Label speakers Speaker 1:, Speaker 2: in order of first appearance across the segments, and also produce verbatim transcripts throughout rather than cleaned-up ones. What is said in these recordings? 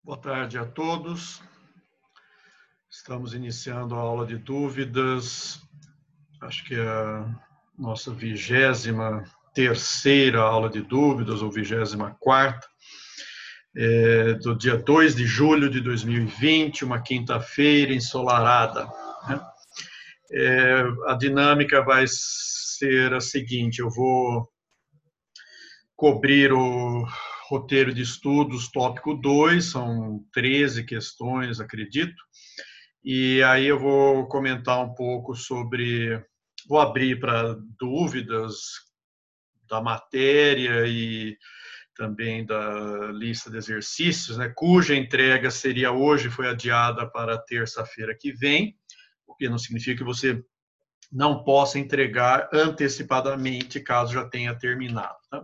Speaker 1: Boa tarde a todos. Estamos iniciando a aula de dúvidas. Acho que é a nossa vigésima terceira aula de dúvidas, ou vigésima quarta, é, do dia dois de julho de dois mil e vinte, uma quinta-feira ensolarada. Né? É, a dinâmica vai ser a seguinte: eu vou cobrir o roteiro de estudos tópico dois, são treze questões, acredito. E aí eu vou comentar um pouco sobre, vou abrir para dúvidas da matéria e também da lista de exercícios, né, cuja entrega seria hoje, foi adiada para terça-feira que vem, o que não significa que você não possa entregar antecipadamente, caso já tenha terminado. Tá?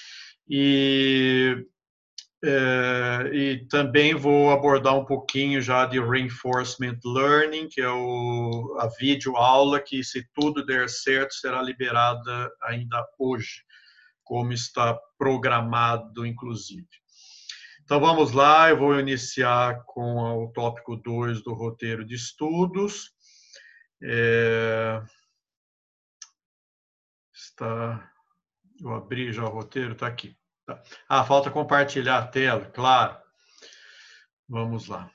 Speaker 1: E É, e também vou abordar um pouquinho já de Reinforcement Learning, que é o, a videoaula que, se tudo der certo, será liberada ainda hoje, como está programado, inclusive. Então, vamos lá, eu vou iniciar com o tópico dois do roteiro de estudos. É, está, eu abri já o roteiro, está aqui. Tá. Ah, falta compartilhar a tela, claro. Vamos lá.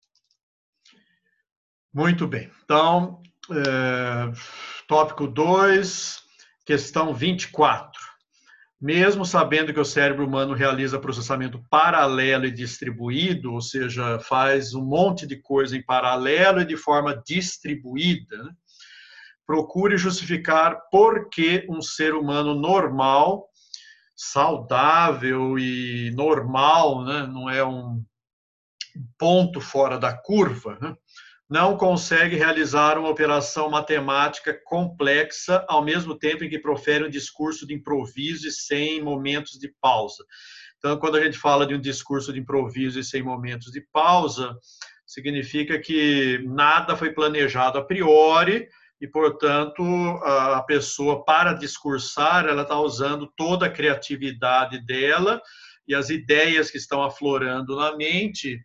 Speaker 1: Muito bem. Então, é, tópico dois, questão vinte e quatro. Mesmo sabendo que o cérebro humano realiza processamento paralelo e distribuído, ou seja, faz um monte de coisa em paralelo e de forma distribuída, né? Procure justificar por que um ser humano normal, saudável e normal, né? Não é um ponto fora da curva, né? Não consegue realizar uma operação matemática complexa ao mesmo tempo em que profere um discurso de improviso e sem momentos de pausa. Então, quando a gente fala de um discurso de improviso e sem momentos de pausa, significa que nada foi planejado a priori e, portanto, a pessoa, para discursar, ela está usando toda a criatividade dela e as ideias que estão aflorando na mente,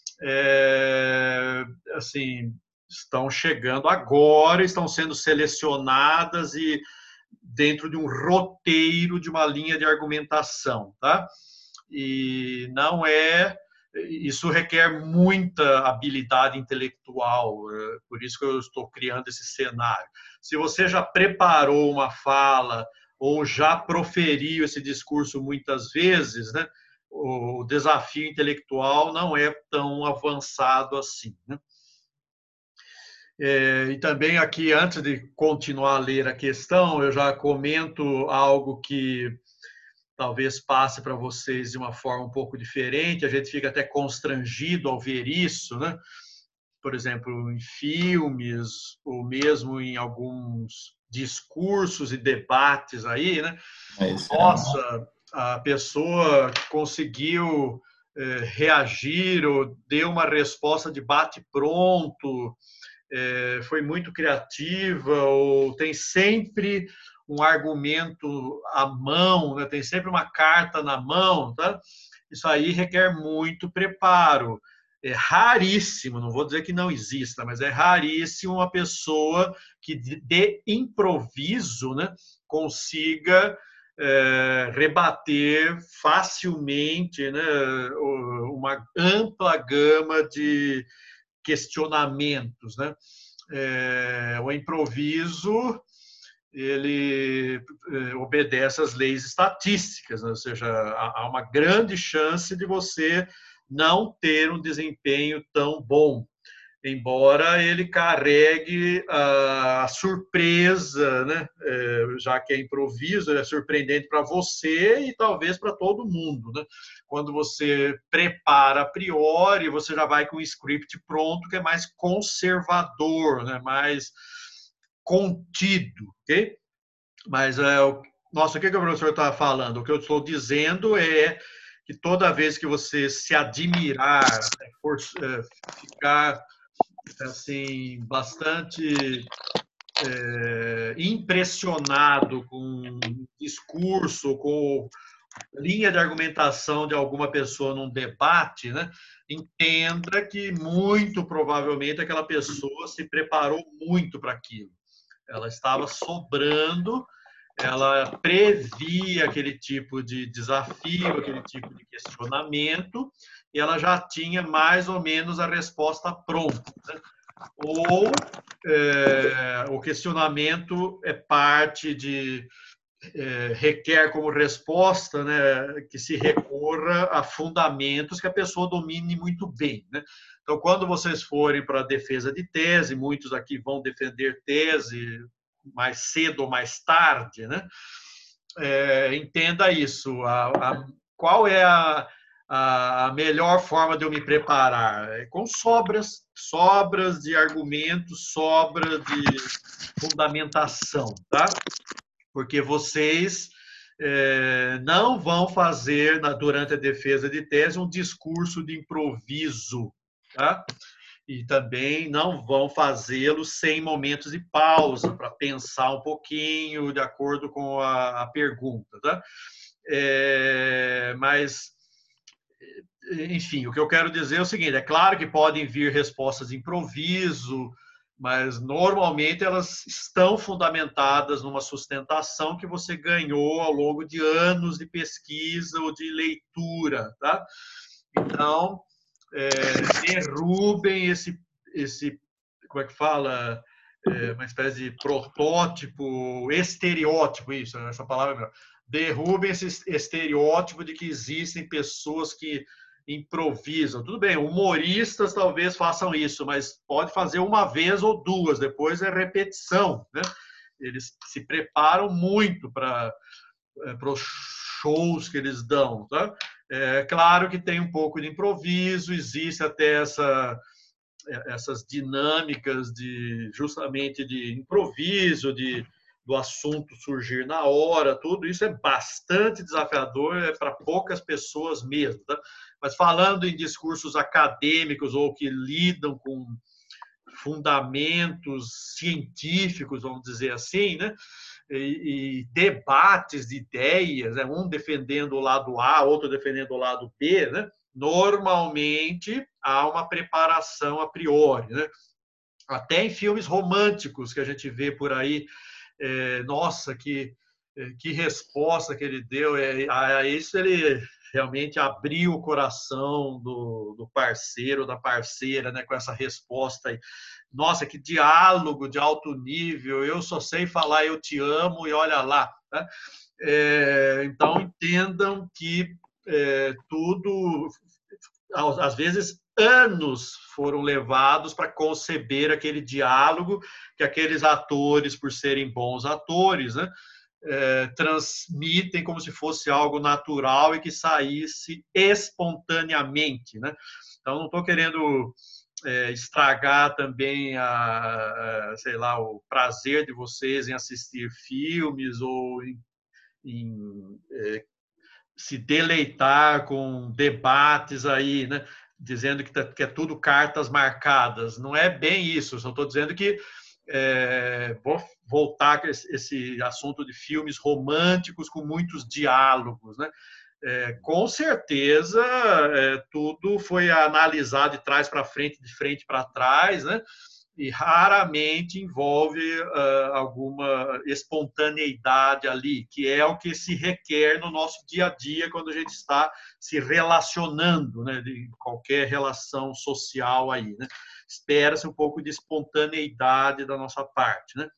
Speaker 1: É, assim, estão chegando agora, estão sendo selecionadas e dentro de um roteiro de uma linha de argumentação, tá? E não é, isso requer muita habilidade intelectual, por isso que eu estou criando esse cenário. Se você já preparou uma fala ou já proferiu esse discurso muitas vezes, né? O desafio intelectual não é tão avançado assim. Né? É, e também aqui, antes de continuar a ler a questão, eu já comento algo que talvez passe para vocês de uma forma um pouco diferente, a gente fica até constrangido ao ver isso, né? Por exemplo, em filmes, ou mesmo em alguns discursos e debates aí, né?
Speaker 2: Mas,
Speaker 1: Nossa, a pessoa conseguiu eh, reagir ou deu uma resposta de bate-pronto, eh, foi muito criativa, ou tem sempre um argumento à mão, né? Tem sempre uma carta na mão, tá? Isso aí requer muito preparo. É raríssimo, não vou dizer que não exista, mas é raríssimo uma pessoa que de improviso, né, consiga é, rebater facilmente, né, uma ampla gama de questionamentos, né? É, o improviso, ele é, obedece às leis estatísticas, né? Ou seja, há uma grande chance de você não ter um desempenho tão bom, embora ele carregue a surpresa, né? É, já que é improviso, ele é surpreendente para você e talvez para todo mundo, né? Quando você prepara a priori, você já vai com um script pronto, que é mais conservador, né? Mais contido, ok? Mas, é, nossa, o que, que o professor está falando? O que eu estou dizendo é que toda vez que você se admirar, for, é, ficar assim, bastante é, impressionado com o discurso, com linha de argumentação de alguma pessoa num debate, né, entenda que muito provavelmente aquela pessoa se preparou muito para aquilo. Ela estava sobrando, ela previa aquele tipo de desafio, aquele tipo de questionamento, e ela já tinha mais ou menos a resposta pronta, né? Ou é, o questionamento é parte de é, requer como resposta, né, que se recorra a fundamentos que a pessoa domine muito bem, né? Então, quando vocês forem para a defesa de tese, muitos aqui vão defender tese mais cedo ou mais tarde, né? É, entenda isso. A, a, qual é a, a melhor forma de eu me preparar? É com sobras, sobras de argumentos, sobra de fundamentação, tá? Porque vocês é, não vão fazer, na, durante a defesa de tese, um discurso de improviso, tá? E também não vão fazê-lo sem momentos de pausa, para pensar um pouquinho, de acordo com a, a pergunta, tá? É, mas, enfim, o que eu quero dizer é o seguinte: é claro que podem vir respostas de improviso, mas normalmente elas estão fundamentadas numa sustentação que você ganhou ao longo de anos de pesquisa ou de leitura, tá? Então, é, derrubem esse, esse, como é que fala, é, uma espécie de protótipo, estereótipo, isso, essa palavra é melhor. Derrubem esse estereótipo de que existem pessoas que improvisam. Tudo bem, humoristas talvez façam isso, mas pode fazer uma vez ou duas, depois é repetição, né? Eles se preparam muito para para os shows que eles dão, tá? É claro que tem um pouco de improviso, existe até essa, essas dinâmicas de justamente de improviso, de do assunto surgir na hora, tudo isso é bastante desafiador, é para poucas pessoas mesmo, tá? Mas falando em discursos acadêmicos ou que lidam com fundamentos científicos, vamos dizer assim, né? E, e debates de ideias, né? Um defendendo o lado A, outro defendendo o lado B, né? Normalmente há uma preparação a priori, né? Até em filmes românticos que a gente vê por aí, é, nossa, que, que resposta que ele deu, é, a isso ele realmente abriu o coração do, do parceiro, da parceira, né, com essa resposta aí. Nossa, que diálogo de alto nível, eu só sei falar eu te amo e olha lá. Né? É, então, entendam que é, tudo, às vezes, anos foram levados para conceber aquele diálogo que aqueles atores, por serem bons atores, né, é, transmitem como se fosse algo natural e que saísse espontaneamente. Né? Então, não estou querendo é, estragar também a, a, sei lá, o prazer de vocês em assistir filmes ou em, em é, se deleitar com debates aí, né? Dizendo que, tá, que é tudo cartas marcadas. Não é bem isso. Só estou dizendo que é, vou voltar com esse, esse assunto de filmes românticos com muitos diálogos, né? É, com certeza, é, tudo foi analisado de trás para frente, de frente para trás, né? E raramente envolve uh, alguma espontaneidade ali, que é o que se requer no nosso dia a dia quando a gente está se relacionando, né, de qualquer relação social aí, né? Espera-se um pouco de espontaneidade da nossa parte, né?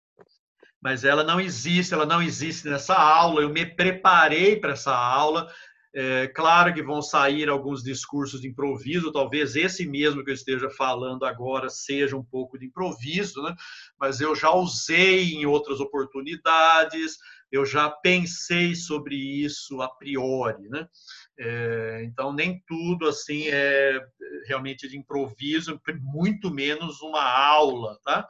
Speaker 1: Mas ela não existe, ela não existe nessa aula. Eu me preparei para essa aula. É, claro que vão sair alguns discursos de improviso, talvez esse mesmo que eu esteja falando agora seja um pouco de improviso, né? Mas eu já usei em outras oportunidades, eu já pensei sobre isso a priori, né? É, então, nem tudo assim é realmente de improviso, muito menos uma aula, tá?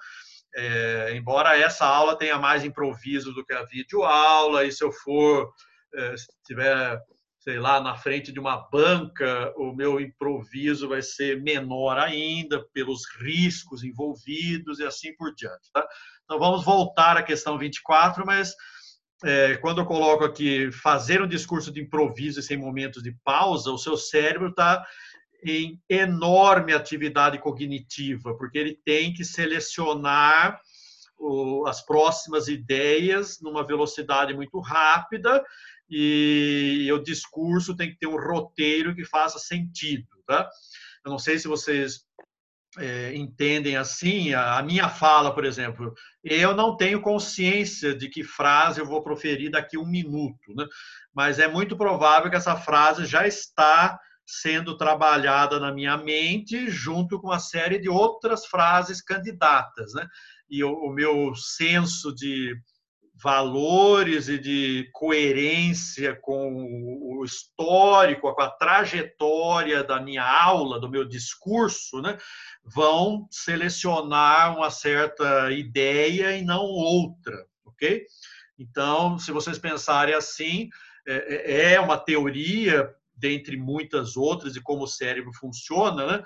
Speaker 1: É, embora essa aula tenha mais improviso do que a videoaula, e se eu for, é, se tiver, sei lá, na frente de uma banca, o meu improviso vai ser menor ainda, pelos riscos envolvidos e assim por diante. Tá? Então, vamos voltar à questão vinte e quatro, mas é, quando eu coloco aqui fazer um discurso de improviso e sem momentos de pausa, o seu cérebro está em enorme atividade cognitiva, porque ele tem que selecionar o, as próximas ideias numa velocidade muito rápida e, e o discurso tem que ter um roteiro que faça sentido. Tá? Eu não sei se vocês é, entendem assim, a, a minha fala, por exemplo, eu não tenho consciência de que frase eu vou proferir daqui a um minuto, né? Mas é muito provável que essa frase já está sendo trabalhada na minha mente junto com uma série de outras frases candidatas, né? E o, o meu senso de valores e de coerência com o histórico, com a trajetória da minha aula, do meu discurso, né, vão selecionar uma certa ideia e não outra, ok? Então, se vocês pensarem assim, é uma teoria, dentre muitas outras, de como o cérebro funciona, né?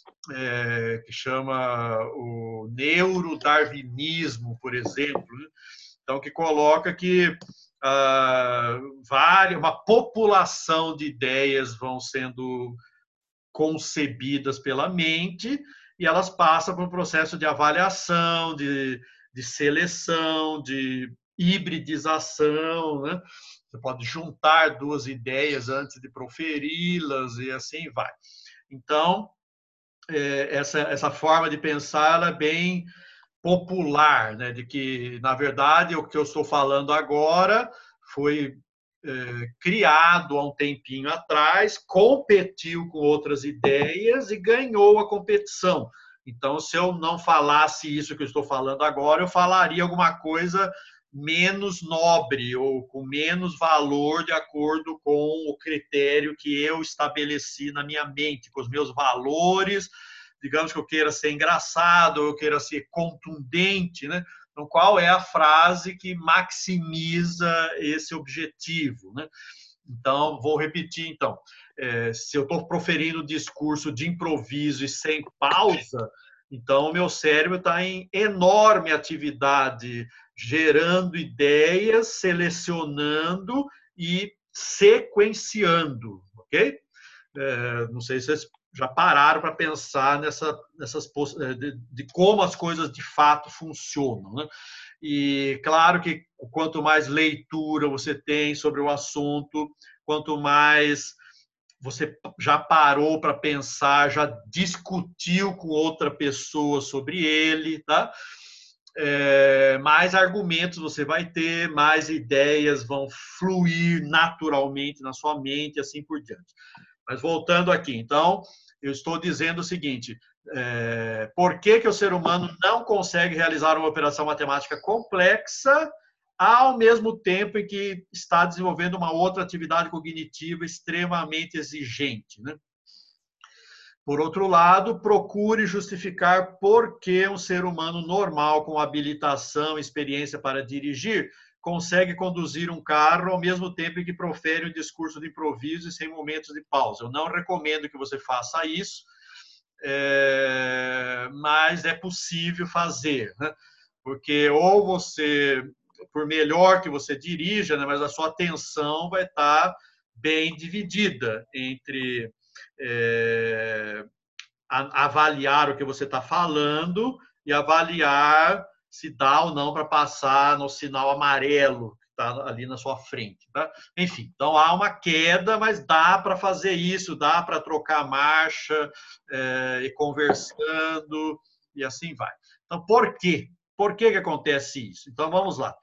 Speaker 1: É, que chama o neurodarwinismo, por exemplo, né? Então, que coloca que ah, várias, uma população de ideias vão sendo concebidas pela mente e elas passam por um processo de avaliação, de, de seleção, de hibridização, né? Você pode juntar duas ideias antes de proferi-las e assim vai. Então, essa, essa forma de pensar ela é bem popular, né? De que, na verdade, o que eu estou falando agora foi é, criado há um tempinho atrás, competiu com outras ideias e ganhou a competição. Então, se eu não falasse isso que eu estou falando agora, eu falaria alguma coisa menos nobre ou com menos valor de acordo com o critério que eu estabeleci na minha mente, com os meus valores. Digamos que eu queira ser engraçado, eu queira ser contundente, né? Então, qual é a frase que maximiza esse objetivo, né? Então, vou repetir, então. É, se eu estou proferindo discurso de improviso e sem pausa, então o meu cérebro está em enorme atividade, gerando ideias, selecionando e sequenciando, ok? É, não sei se vocês já pararam para pensar nessa, nessas de, de como as coisas de fato funcionam, né? E claro que quanto mais leitura você tem sobre o assunto, quanto mais você já parou para pensar, já discutiu com outra pessoa sobre ele, tá? É, mais argumentos você vai ter, mais ideias vão fluir naturalmente na sua mente, assim por diante. Mas voltando aqui, então, eu estou dizendo o seguinte: é, por que, que o ser humano não consegue realizar uma operação matemática complexa ao mesmo tempo em que está desenvolvendo uma outra atividade cognitiva extremamente exigente, né? Por outro lado, procure justificar por que um ser humano normal, com habilitação e experiência para dirigir, consegue conduzir um carro ao mesmo tempo em que profere um discurso de improviso e sem momentos de pausa. Eu não recomendo que você faça isso, é... mas é possível fazer, né? Porque ou você, por melhor que você dirija, né, mas a sua atenção vai estar bem dividida entre é, avaliar o que você está falando e avaliar se dá ou não para passar no sinal amarelo que está ali na sua frente. Tá? Enfim, então há uma queda, mas dá para fazer isso, dá para trocar marcha é, e conversando e assim vai. Então, por quê? Por que, que acontece isso? Então, vamos lá.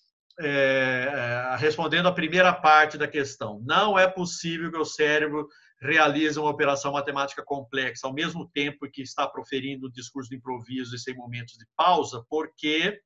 Speaker 1: É, respondendo a primeira parte da questão, não é possível que o cérebro realize uma operação matemática complexa ao mesmo tempo que está proferindo o discurso de improviso e sem momentos de pausa, porque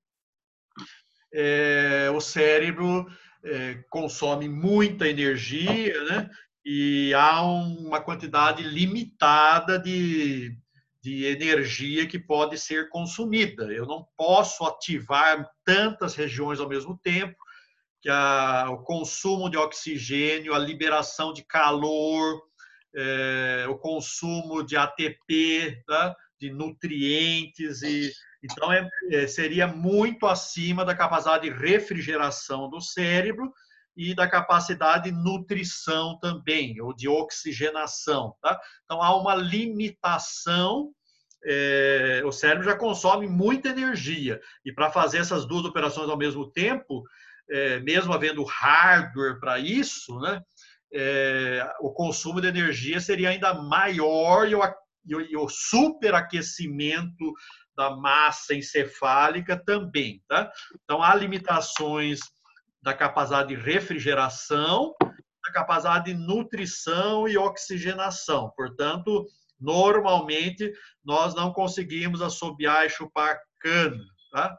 Speaker 1: é, o cérebro é, consome muita energia, né? E há uma quantidade limitada de, de energia que pode ser consumida. Eu não posso ativar tantas regiões ao mesmo tempo, que a, o consumo de oxigênio, a liberação de calor, é, o consumo de A T P, tá? de nutrientes e então é, é, seria muito acima da capacidade de refrigeração do cérebro e da capacidade de nutrição também, ou de oxigenação. Tá? Então, há uma limitação. É, o cérebro já consome muita energia, e para fazer essas duas operações ao mesmo tempo, é, mesmo havendo hardware para isso, né, é, o consumo de energia seria ainda maior e o, e o superaquecimento da massa encefálica também. Tá? Então, há limitações da capacidade de refrigeração, da capacidade de nutrição e oxigenação. Portanto, normalmente, nós não conseguimos assobiar e chupar cana, tá?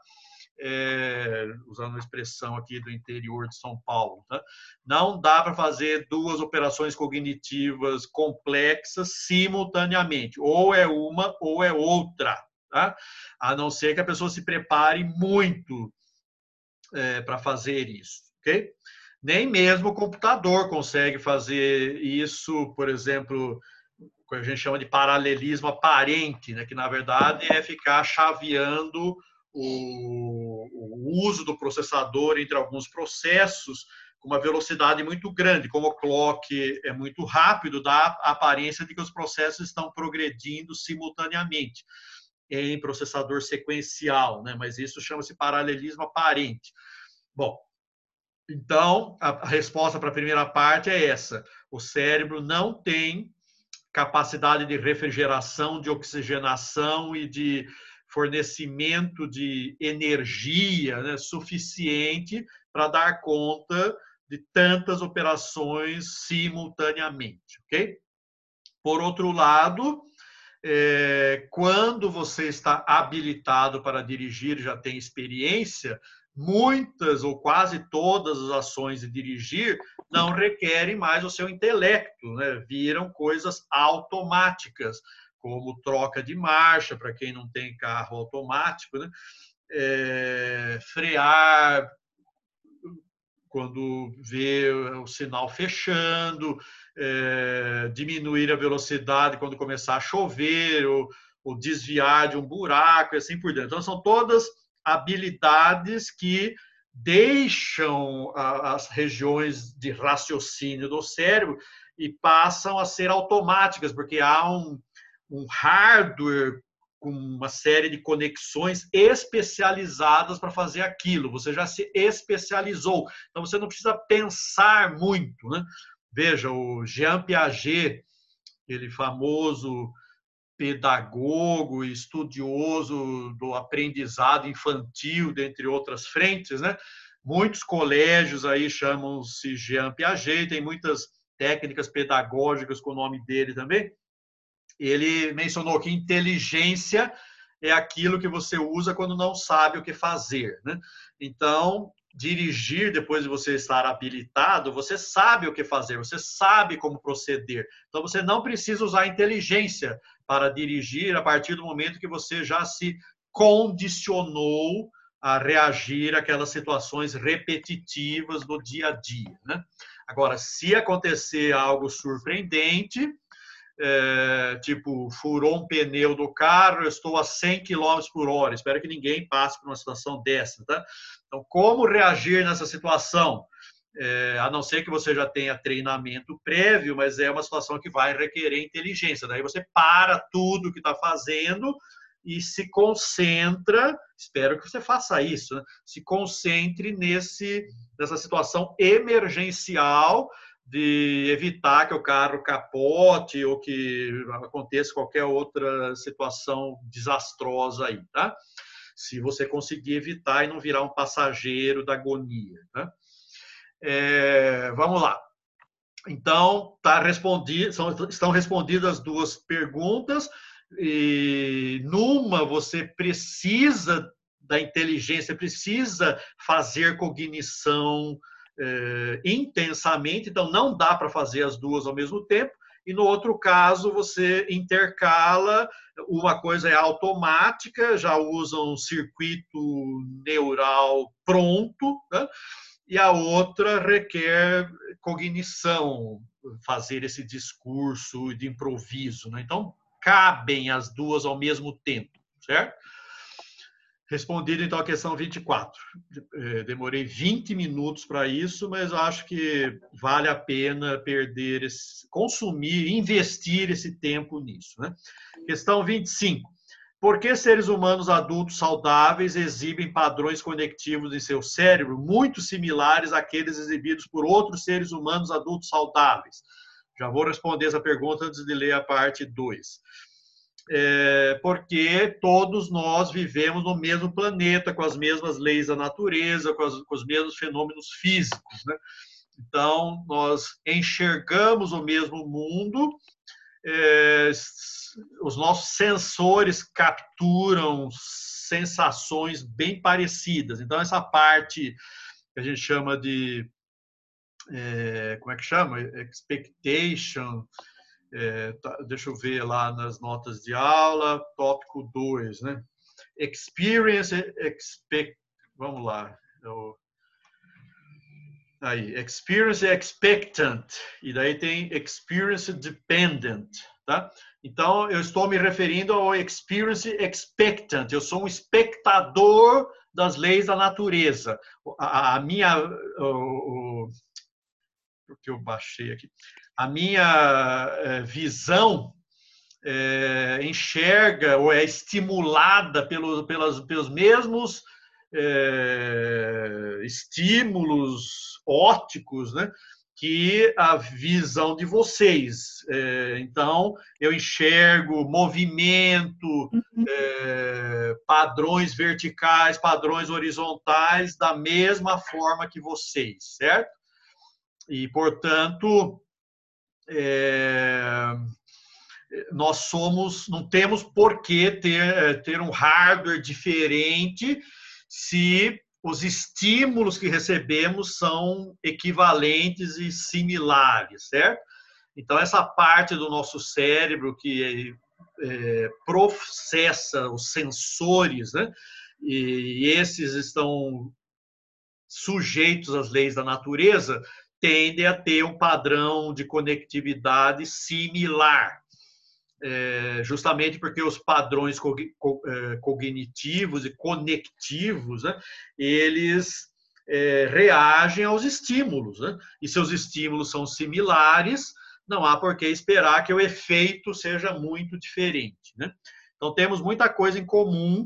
Speaker 1: É, usando a expressão aqui do interior de São Paulo. Tá? Não dá para fazer duas operações cognitivas complexas simultaneamente. Ou é uma ou é outra. Tá? A não ser que a pessoa se prepare muito é, para fazer isso. Okay? Nem mesmo o computador consegue fazer isso, por exemplo, o que a gente chama de paralelismo aparente, né? Que na verdade é ficar chaveando o, o uso do processador entre alguns processos com uma velocidade muito grande. Como o clock é muito rápido, dá a aparência de que os processos estão progredindo simultaneamente em processador sequencial, né? Mas isso chama-se paralelismo aparente. Bom, então a resposta para a primeira parte é essa: o cérebro não tem capacidade de refrigeração, de oxigenação e de fornecimento de energia, né, suficiente para dar conta de tantas operações simultaneamente, ok? Por outro lado, é, quando você está habilitado para dirigir, já tem experiência, muitas ou quase todas as ações de dirigir não requerem mais o seu intelecto, né? Viram coisas automáticas, como troca de marcha, para quem não tem carro automático, né? É, frear quando vê o sinal fechando, é, diminuir a velocidade quando começar a chover, ou, ou desviar de um buraco, e assim por diante. Então, são todas habilidades que deixam as regiões de raciocínio do cérebro e passam a ser automáticas, porque há um, um hardware com uma série de conexões especializadas para fazer aquilo. Você já se especializou. Então, você não precisa pensar muito. Né? Veja, o Jean Piaget, aquele famoso pedagogo e estudioso do aprendizado infantil, dentre outras frentes, né? Muitos colégios aí chamam-se Jean Piaget, tem muitas técnicas pedagógicas com o nome dele também. Ele mencionou que inteligência é aquilo que você usa quando não sabe o que fazer. Né? Então, dirigir depois de você estar habilitado, você sabe o que fazer, você sabe como proceder. Então, você não precisa usar inteligência para dirigir a partir do momento que você já se condicionou a reagir àquelas situações repetitivas do dia a dia. Né? Agora, se acontecer algo surpreendente, é, tipo, furou um pneu do carro, eu estou a cem quilômetros por hora. Espero que ninguém passe por uma situação dessa. Tá? Então, como reagir nessa situação? É, a não ser que você já tenha treinamento prévio, mas é uma situação que vai requerer inteligência. Daí você para tudo que está fazendo e se concentra, espero que você faça isso, né? Se concentre nesse, nessa situação emergencial de evitar que o carro capote ou que aconteça qualquer outra situação desastrosa aí, tá? Se você conseguir evitar e não virar um passageiro da agonia, tá? É, vamos lá. Então, tá respondido, são, estão respondidas as duas perguntas. E numa, você precisa da inteligência, precisa fazer cognição eh, intensamente, então não dá para fazer as duas ao mesmo tempo. E no outro caso, você intercala, uma coisa é automática, já usa um circuito neural pronto, né? E a outra requer cognição, fazer esse discurso de improviso. Né? Então, cabem as duas ao mesmo tempo, certo? Respondido, então, a questão vinte e quatro. Demorei vinte minutos para isso, mas eu acho que vale a pena perder, esse, consumir, investir esse tempo nisso, né? Questão vinte e cinco. Por que seres humanos adultos saudáveis exibem padrões conectivos em seu cérebro muito similares àqueles exibidos por outros seres humanos adultos saudáveis? Já vou responder essa pergunta antes de ler a parte dois. É porque todos nós vivemos no mesmo planeta, com as mesmas leis da natureza, com, as, com os mesmos fenômenos físicos, né? Então, nós enxergamos o mesmo mundo, é, os nossos sensores capturam sensações bem parecidas. Então, essa parte que a gente chama de, é, como é que chama? Expectation. É, tá, deixa eu ver lá nas notas de aula, tópico dois, né? Experience, expect, vamos lá. Eu, aí, experience expectant, e daí tem experience dependent, tá? Então, eu estou me referindo ao experience expectant, eu sou um espectador das leis da natureza. A, a minha, o, o, que eu baixei aqui, a minha visão é, enxerga ou é estimulada pelo, pelas, pelos mesmos é, estímulos ópticos, né, que a visão de vocês. É, então, eu enxergo movimento, é, padrões verticais, padrões horizontais, da mesma forma que vocês, certo? E, portanto, é, nós somos, não temos por que ter, ter um hardware diferente se os estímulos que recebemos são equivalentes e similares, certo? Então, essa parte do nosso cérebro que é, processa os sensores, né? E esses estão sujeitos às leis da natureza, tende a ter um padrão de conectividade similar, é, justamente porque os padrões cognitivos e conectivos, né, eles é, reagem aos estímulos, né? E se os estímulos são similares, não há por que esperar que o efeito seja muito diferente, né? Então, temos muita coisa em comum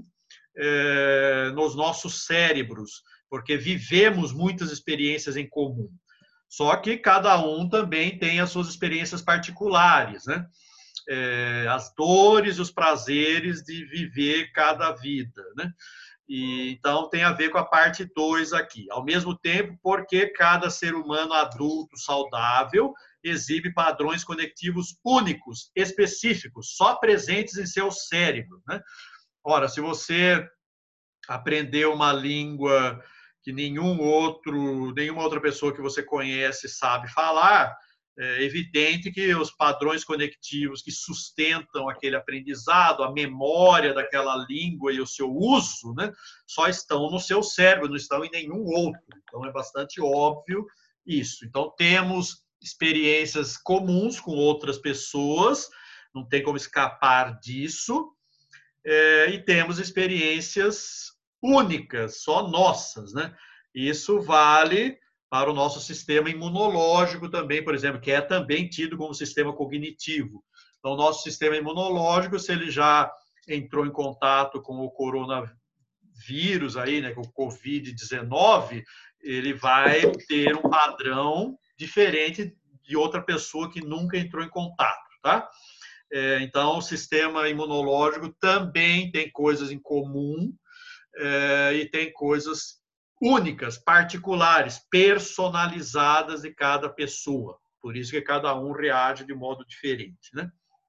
Speaker 1: é, nos nossos cérebros, porque vivemos muitas experiências em comum. Só que cada um também tem as suas experiências particulares, né? É, as dores e os prazeres de viver cada vida, né? E, então, tem a ver com a parte dois aqui. Ao mesmo tempo, porque cada ser humano adulto saudável exibe padrões conectivos únicos, específicos, só presentes em seu cérebro, né? Ora, se você aprendeu uma língua que nenhum outro, nenhuma outra pessoa que você conhece sabe falar, é evidente que os padrões conectivos que sustentam aquele aprendizado, a memória daquela língua e o seu uso, né, só estão no seu cérebro, não estão em nenhum outro. Então, é bastante óbvio isso. Então, temos experiências comuns com outras pessoas, não tem como escapar disso, é, e temos experiências únicas, só nossas, né? Isso vale para o nosso sistema imunológico também, por exemplo, que é também tido como sistema cognitivo. Então, o nosso sistema imunológico, se ele já entrou em contato com o coronavírus aí, né, com o covid dezenove, ele vai ter um padrão diferente de outra pessoa que nunca entrou em contato, tá? É, então, o sistema imunológico também tem coisas em comum, é, e tem coisas únicas, particulares, personalizadas de cada pessoa. Por isso que cada um reage de modo diferente, né?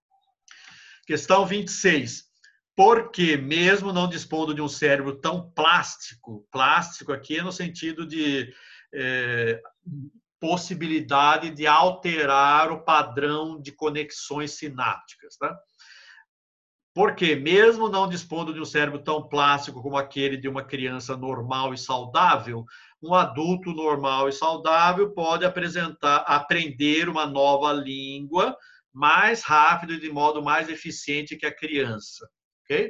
Speaker 1: Questão vinte e seis. Por que, mesmo não dispondo de um cérebro tão plástico, plástico aqui é no sentido de é, possibilidade de alterar o padrão de conexões sinápticas, tá? Porque, mesmo não dispondo de um cérebro tão plástico como aquele de uma criança normal e saudável, um adulto normal e saudável pode apresentar, aprender uma nova língua mais rápido e de modo mais eficiente que a criança. Ok?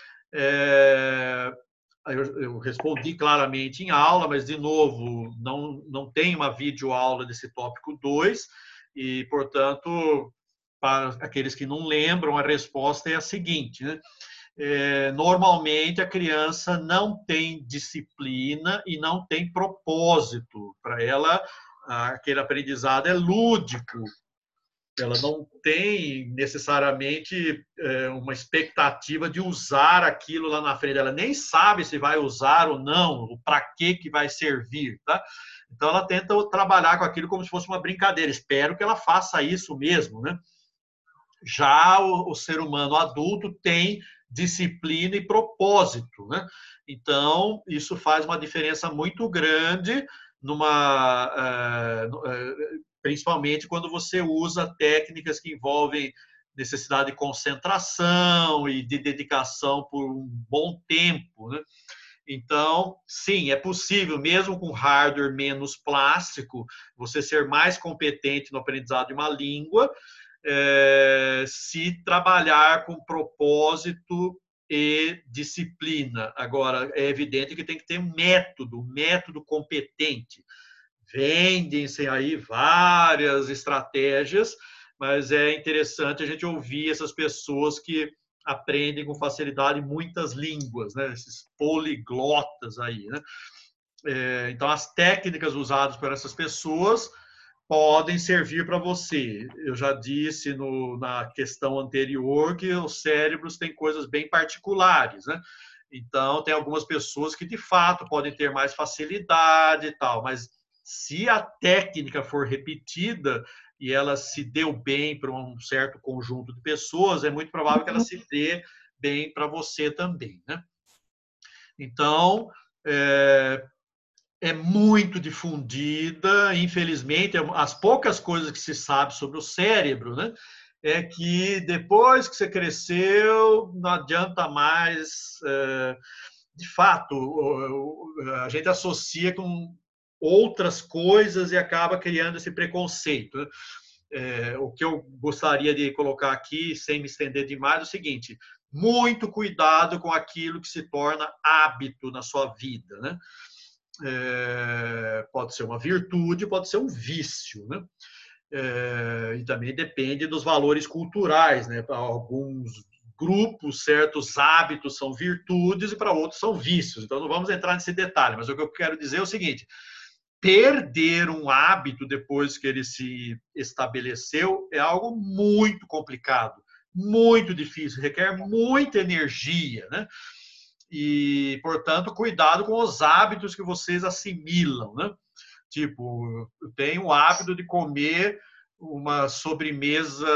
Speaker 1: É, eu, eu respondi claramente em aula, mas, de novo, não, não tem uma videoaula desse tópico dois e, portanto, para aqueles que não lembram, a resposta é a seguinte, né? É, normalmente a criança não tem disciplina e não tem propósito. Para ela, aquele aprendizado é lúdico. Ela não tem necessariamente é, uma expectativa de usar aquilo lá na frente. Ela nem sabe se vai usar ou não, para que que vai servir, tá? Então ela tenta trabalhar com aquilo como se fosse uma brincadeira. Espero que ela faça isso mesmo, né? Já o, o ser humano adulto tem disciplina e propósito, né? Então isso faz uma diferença muito grande numa uh, uh, principalmente quando você usa técnicas que envolvem necessidade de concentração e de dedicação por um bom tempo, né? Então, sim, é possível, mesmo com hardware menos plástico, você ser mais competente no aprendizado de uma língua, é, se trabalhar com propósito e disciplina. Agora, é evidente que tem que ter método, método competente. Vendem-se aí várias estratégias, mas é interessante a gente ouvir essas pessoas que aprendem com facilidade muitas línguas, né? Esses poliglotas aí, né? É, então, as técnicas usadas por essas pessoas podem servir para você. Eu já disse no, na questão anterior que os cérebros têm coisas bem particulares, né? Então, tem algumas pessoas que, de fato, podem ter mais facilidade e tal, mas se a técnica for repetida e ela se deu bem para um certo conjunto de pessoas, é muito provável que ela se dê bem para você também, né? Então, é, é muito difundida, infelizmente, as poucas coisas que se sabe sobre o cérebro, né, é que depois que você cresceu, não adianta mais. É, de fato, a gente associa com outras coisas e acaba criando esse preconceito. É, o que eu gostaria de colocar aqui, sem me estender demais, é o seguinte: muito cuidado com aquilo que se torna hábito na sua vida, né? É, pode ser uma virtude, pode ser um vício, né? É, e também depende dos valores culturais, né? Para alguns grupos, certos hábitos são virtudes e para outros são vícios. Então não vamos entrar nesse detalhe, mas o que eu quero dizer é o seguinte: perder um hábito depois que ele se estabeleceu é algo muito complicado, muito difícil, requer muita energia, né? E, portanto, cuidado com os hábitos que vocês assimilam, né? Tipo, eu tenho o hábito de comer uma sobremesa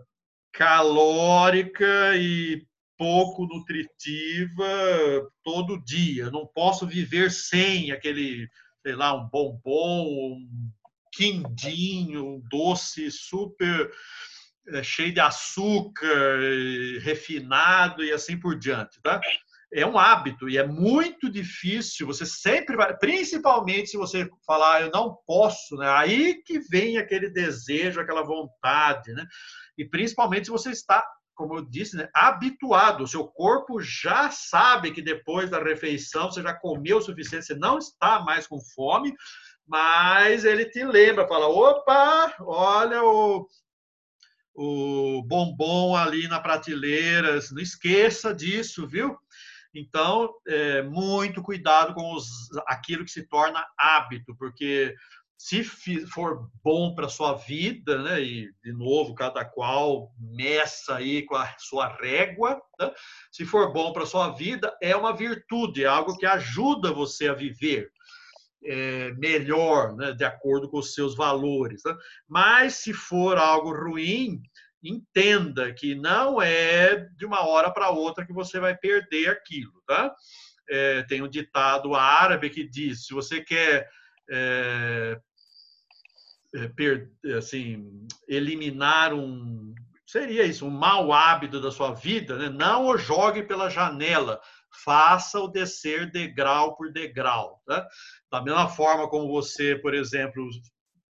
Speaker 1: calórica e pouco nutritiva todo dia. Não posso viver sem aquele, sei lá, um bombom, um quindim, um doce super é, cheio de açúcar, refinado e assim por diante, tá? É um hábito e é muito difícil. Você sempre vai, principalmente se você falar, eu não posso, né? Aí que vem aquele desejo, aquela vontade, né? E principalmente se você está, como eu disse, né, habituado. O seu corpo já sabe que depois da refeição você já comeu o suficiente, você não está mais com fome, mas ele te lembra, fala: opa, olha o o bombom ali na prateleira, não esqueça disso, viu? Então, é, muito cuidado com os, aquilo que se torna hábito, porque se for bom para a sua vida, né, e, de novo, cada qual meça aí com a sua régua, né, se for bom para a sua vida, é uma virtude, é algo que ajuda você a viver é, melhor, né, de acordo com os seus valores. Né? Mas, se for algo ruim, entenda que não é de uma hora para outra que você vai perder aquilo, tá? É, tem um ditado árabe que diz: se você quer é, per, assim, eliminar um, seria isso, um mau hábito da sua vida, né? Não o jogue pela janela, faça-o descer degrau por degrau, tá? Da mesma forma como você, por exemplo,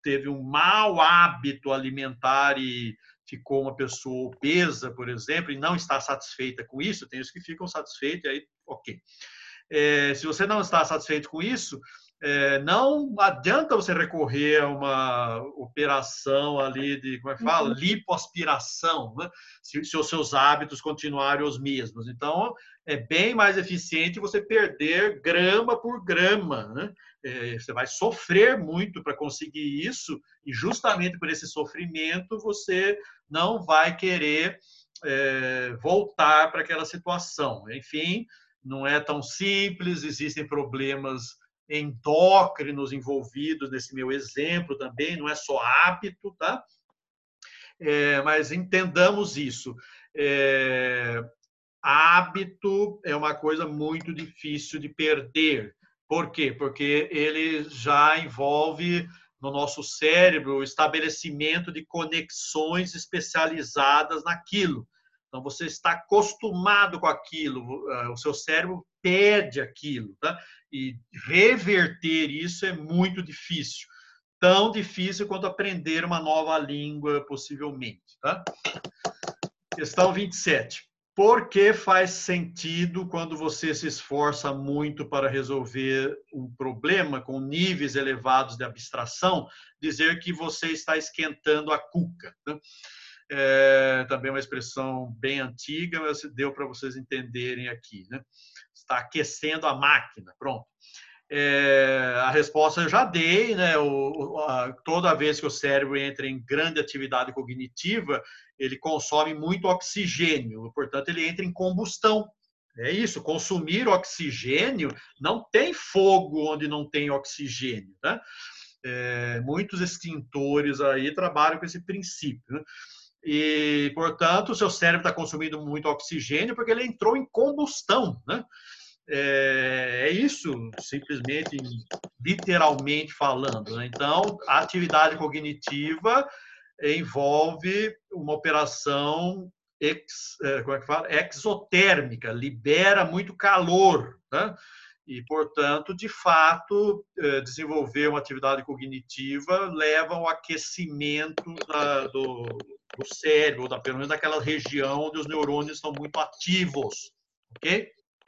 Speaker 1: teve um mau hábito alimentar e ficou uma pessoa obesa, por exemplo, e não está satisfeita com isso, tem os que ficam satisfeitos, e aí, ok. É, se você não está satisfeito com isso, é, não adianta você recorrer a uma operação ali de, como é que fala? Lipoaspiração, né? se, se os seus hábitos continuarem os mesmos. Então, é bem mais eficiente você perder grama por grama, né? É, você vai sofrer muito para conseguir isso, e justamente por esse sofrimento você não vai querer é, voltar para aquela situação. Enfim, não é tão simples, existem problemas endócrinos envolvidos nesse meu exemplo também, não é só hábito, tá? É, mas entendamos isso. É, hábito é uma coisa muito difícil de perder. Por quê? Porque ele já envolve no nosso cérebro o estabelecimento de conexões especializadas naquilo. Então, você está acostumado com aquilo, o seu cérebro pede aquilo, tá? E reverter isso é muito difícil. Tão difícil quanto aprender uma nova língua, possivelmente, tá? Questão vinte e sete. Por que faz sentido, quando você se esforça muito para resolver um problema com níveis elevados de abstração, dizer que você está esquentando a cuca, né? É também uma expressão bem antiga, mas deu para vocês entenderem aqui, né? Está aquecendo a máquina, pronto. É, a resposta eu já dei, né? O, a, toda vez que o cérebro entra em grande atividade cognitiva, ele consome muito oxigênio, portanto, ele entra em combustão. É isso, consumir oxigênio, não tem fogo onde não tem oxigênio, né? É, muitos extintores aí trabalham com esse princípio, né? E, portanto, o seu cérebro está consumindo muito oxigênio porque ele entrou em combustão, né? É isso, simplesmente, literalmente falando, né? Então, a atividade cognitiva envolve uma operação ex, como é que fala? Exotérmica, libera muito calor, né? E, portanto, de fato, desenvolver uma atividade cognitiva leva ao aquecimento da, do, do cérebro, da, pelo menos daquela região onde os neurônios estão muito ativos, ok?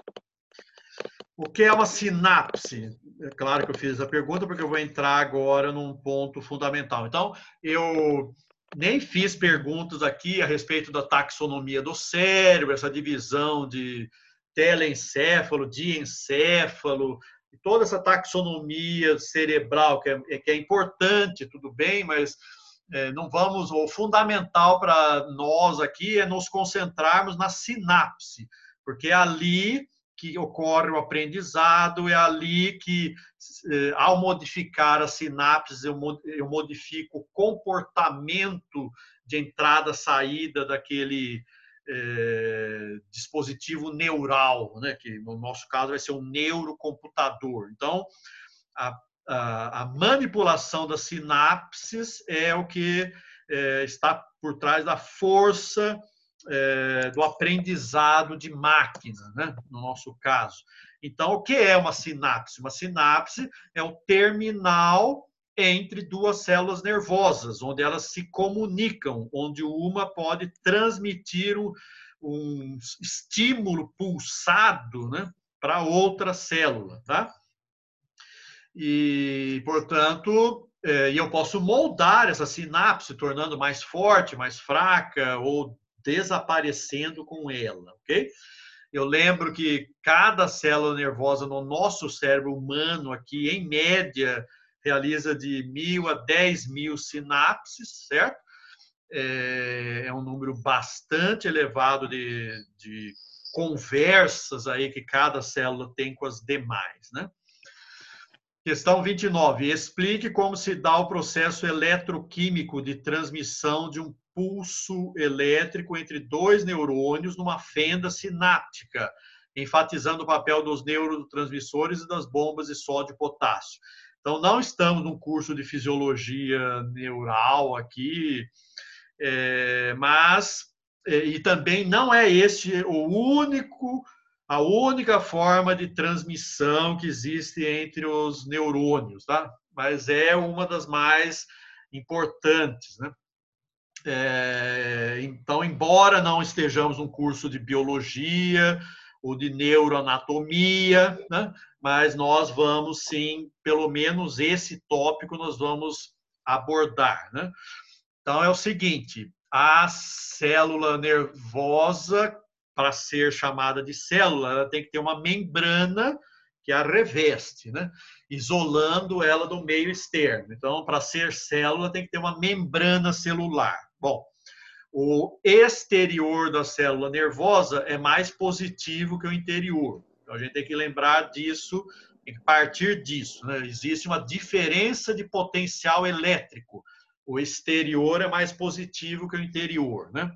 Speaker 1: O que é uma sinapse? É claro que eu fiz essa pergunta porque eu vou entrar agora num ponto fundamental. Então, eu nem fiz perguntas aqui a respeito da taxonomia do cérebro, essa divisão de telencéfalo, diencéfalo, toda essa taxonomia cerebral que é, que é importante, tudo bem, mas é, não vamos. O fundamental para nós aqui é nos concentrarmos na sinapse, porque é ali que ocorre o aprendizado, é ali que, ao modificar as sinapses, eu modifico o comportamento de entrada e saída daquele é, dispositivo neural, né? Que no nosso caso vai ser um neurocomputador. Então, a, a, a manipulação das sinapses é o que é, está por trás da força É, do aprendizado de máquina, né? No nosso caso. Então, o que é uma sinapse? Uma sinapse é o terminal entre duas células nervosas, onde elas se comunicam, onde uma pode transmitir um, um estímulo pulsado, né, para outra célula, tá? E, portanto, é, eu posso moldar essa sinapse, tornando mais forte, mais fraca, ou desaparecendo com ela, ok? Eu lembro que cada célula nervosa no nosso cérebro humano aqui, em média, realiza de mil a dez mil sinapses, certo? É um número bastante elevado de, de conversas aí que cada célula tem com as demais, né? Questão vinte e nove. Explique como se dá o processo eletroquímico de transmissão de um pulso elétrico entre dois neurônios numa fenda sináptica, enfatizando o papel dos neurotransmissores e das bombas de sódio e potássio. Então, não estamos num curso de fisiologia neural aqui, é, mas, e também não é este o único a única forma de transmissão que existe entre os neurônios, tá? Mas é uma das mais importantes, né? É, então, embora não estejamos num curso de biologia ou de neuroanatomia, né? Mas nós vamos sim, pelo menos esse tópico nós vamos abordar, né? Então é o seguinte, a célula nervosa, para ser chamada de célula, ela tem que ter uma membrana que a reveste, né? Isolando ela do meio externo. Então, para ser célula, tem que ter uma membrana celular. Bom, o exterior da célula nervosa é mais positivo que o interior. Então, a gente tem que lembrar disso, tem que partir disso, né? Existe uma diferença de potencial elétrico. O exterior é mais positivo que o interior, né?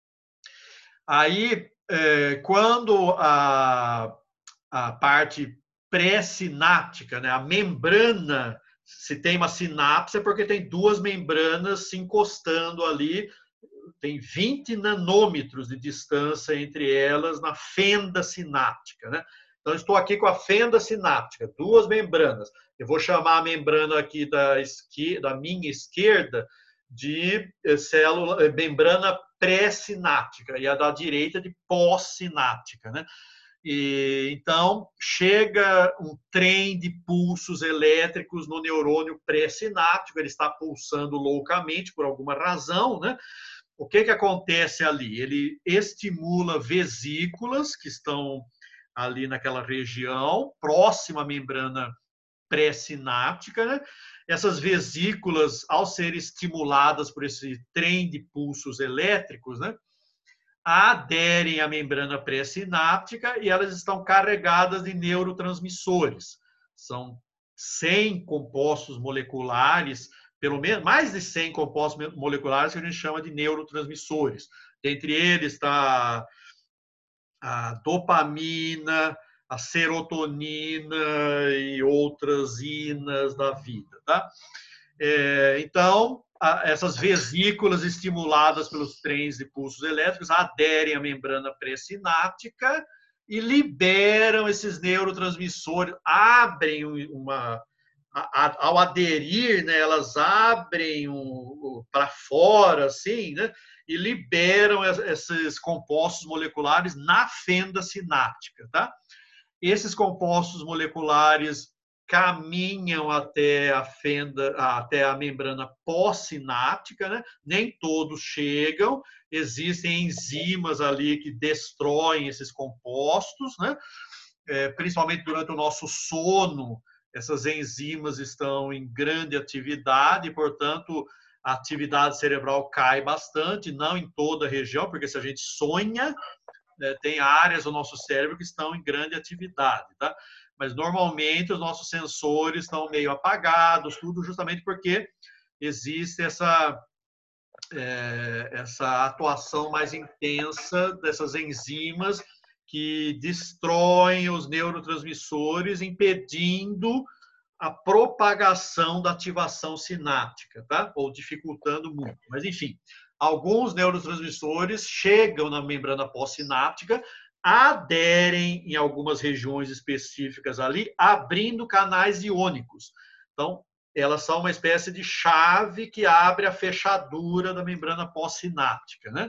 Speaker 1: Aí, é, quando a, a parte pré-sináptica, né, a membrana, se tem uma sinapse, é porque tem duas membranas se encostando ali, tem vinte nanômetros de distância entre elas na fenda sináptica, né? Então, estou aqui com a fenda sináptica, duas membranas. Eu vou chamar a membrana aqui da, esquerda, da minha esquerda de célula, membrana pré-sináptica e a da direita de pós-sináptica, né? E, então, chega um trem de pulsos elétricos no neurônio pré-sináptico, ele está pulsando loucamente por alguma razão, né? O que, que acontece ali? Ele estimula vesículas que estão ali naquela região, próxima à membrana pré-sináptica, né? Essas vesículas, ao serem estimuladas por esse trem de pulsos elétricos, né, aderem à membrana pré-sináptica e elas estão carregadas de neurotransmissores. São cem compostos moleculares, pelo menos mais de cem compostos moleculares que a gente chama de neurotransmissores. Dentre eles está a dopamina, a serotonina e outras inas da vida, tá? É, então, a, essas vesículas estimuladas pelos trens de pulsos elétricos aderem à membrana pré-sináptica e liberam esses neurotransmissores, abrem uma... A, a, ao aderir, né, elas abrem um, um, para fora, assim, né, e liberam esses compostos moleculares na fenda sináptica, tá? Esses compostos moleculares caminham até a fenda, até a membrana pós-sináptica, né? Nem todos chegam, existem enzimas ali que destroem esses compostos, né? É, principalmente durante o nosso sono, essas enzimas estão em grande atividade, e, portanto, a atividade cerebral cai bastante, não em toda a região, porque se a gente sonha, né, tem áreas do nosso cérebro que estão em grande atividade, tá? Mas, normalmente, os nossos sensores estão meio apagados, tudo justamente porque existe essa, é, essa atuação mais intensa dessas enzimas que destroem os neurotransmissores, impedindo a propagação da ativação sináptica, tá? Ou dificultando muito. Mas, enfim, alguns neurotransmissores chegam na membrana pós-sináptica, aderem em algumas regiões específicas ali, abrindo canais iônicos. Então, elas são uma espécie de chave que abre a fechadura da membrana pós-sináptica, né?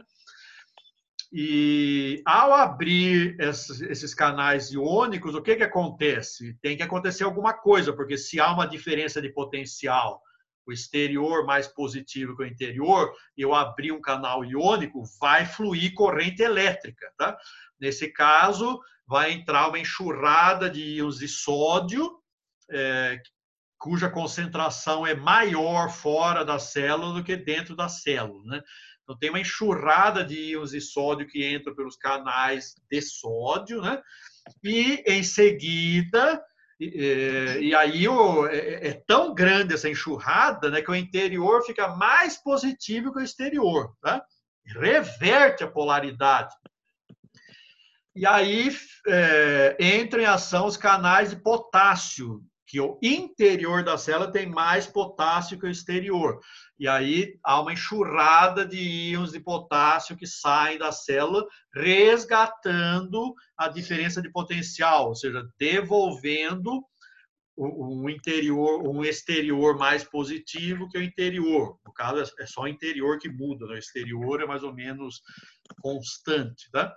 Speaker 1: E ao abrir esses, esses canais iônicos, o que, que acontece? Tem que acontecer alguma coisa, porque se há uma diferença de potencial, o exterior mais positivo que o interior, e eu abrir um canal iônico, vai fluir corrente elétrica, tá? Nesse caso, vai entrar uma enxurrada de íons de sódio, é, cuja concentração é maior fora da célula do que dentro da célula, né? Então, tem uma enxurrada de íons de sódio que entram pelos canais de sódio, né? E, em seguida, e, e aí o, é, é tão grande essa enxurrada, né, que o interior fica mais positivo que o exterior, tá? Reverte a polaridade. E aí é, entram em ação os canais de potássio, que o interior da célula tem mais potássio que o exterior. E aí há uma enxurrada de íons de potássio que saem da célula, resgatando a diferença de potencial, ou seja, devolvendo um interior, um exterior mais positivo que o interior. No caso, é só o interior que muda, né? O exterior é mais ou menos constante, tá?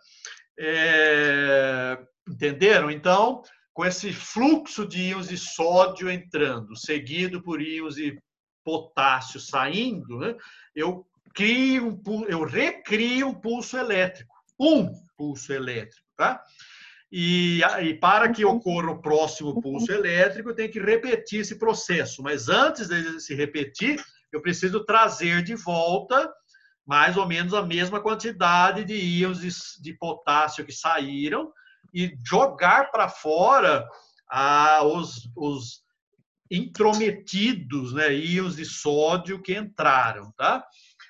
Speaker 1: É, entenderam? Então, com esse fluxo de íons de sódio entrando, seguido por íons de potássio saindo, né? Eu crio um, eu recrio um pulso elétrico, um pulso elétrico, tá? E, e para que ocorra o próximo pulso elétrico, tem que repetir esse processo. Mas antes de se repetir, eu preciso trazer de volta mais ou menos a mesma quantidade de íons de, de potássio que saíram e jogar para fora ah, os, os intrometidos, né, íons de sódio que entraram, tá?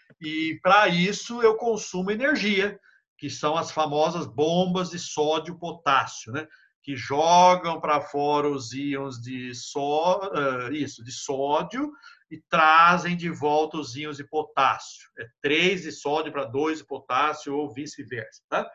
Speaker 1: E para isso eu consumo energia, que são as famosas bombas de sódio-potássio, né? Que jogam para fora os íons de, só, uh, isso, de sódio e trazem de volta os íons de potássio. É três de sódio para dois de potássio ou vice-versa, tá?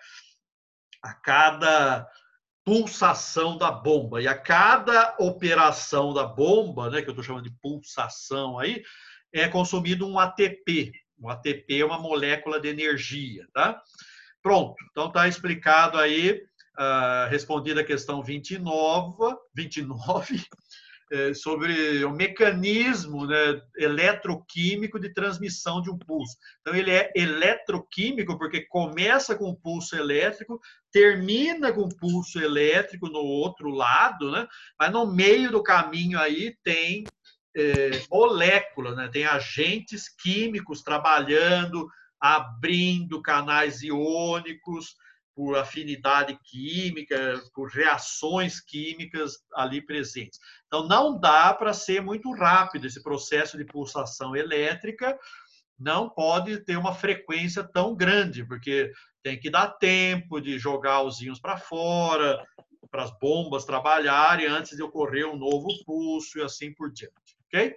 Speaker 1: A cada pulsação da bomba. E a cada operação da bomba, né, que eu estou chamando de pulsação aí, é consumido um A T P. O A T P é uma molécula de energia, tá? Pronto, então está explicado aí, uh, respondida a questão vinte e nove, vinte e nove é, sobre o mecanismo, né, eletroquímico de transmissão de um pulso. Então, ele é eletroquímico porque começa com um pulso elétrico, termina com um pulso elétrico no outro lado, né? Mas no meio do caminho aí tem é, moléculas, né? Tem agentes químicos trabalhando, abrindo canais iônicos por afinidade química, por reações químicas ali presentes. Então, não dá para ser muito rápido esse processo de pulsação elétrica, não pode ter uma frequência tão grande, porque tem que dar tempo de jogar os íons para fora, para as bombas trabalharem antes de ocorrer um novo pulso e assim por diante. Ok?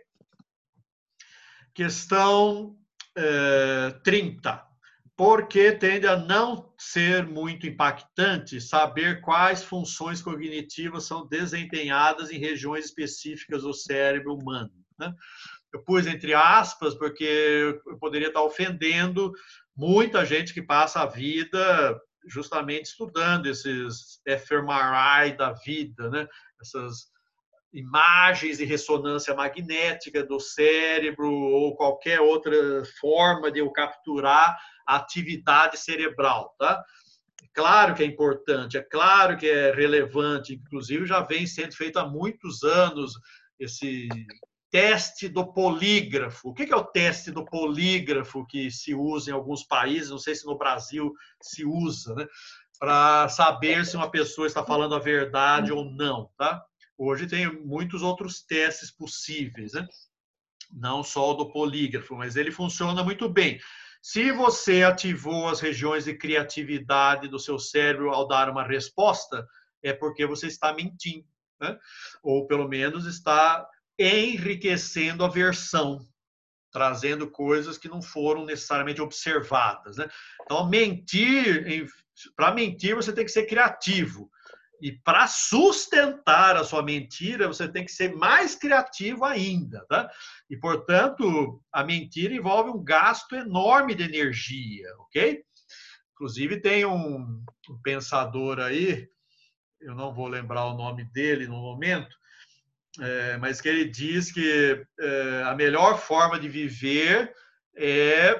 Speaker 1: Questão eh, trinta. Porque tende a não ser muito impactante saber quais funções cognitivas são desempenhadas em regiões específicas do cérebro humano, né? Eu pus entre aspas porque eu poderia estar ofendendo muita gente que passa a vida justamente estudando esses fMRI da vida, né? Essas imagens de ressonância magnética do cérebro ou qualquer outra forma de eu capturar a atividade cerebral, tá? É claro que é importante, é claro que é relevante, inclusive já vem sendo feito há muitos anos esse teste do polígrafo. O que é o teste do polígrafo que se usa em alguns países, não sei se no Brasil se usa, né? Para saber se uma pessoa está falando a verdade ou não, tá? Hoje tem muitos outros testes possíveis, né? Não só o do polígrafo, mas ele funciona muito bem. Se você ativou as regiões de criatividade do seu cérebro ao dar uma resposta, é porque você está mentindo, né? Ou pelo menos está enriquecendo a versão, trazendo coisas que não foram necessariamente observadas, né? Então, mentir, para mentir, você tem que ser criativo. E para sustentar a sua mentira, você tem que ser mais criativo ainda, tá? E, portanto, a mentira envolve um gasto enorme de energia, ok? Inclusive, tem um, um pensador aí, eu não vou lembrar o nome dele no momento, é, mas que ele diz que é, a melhor forma de viver é,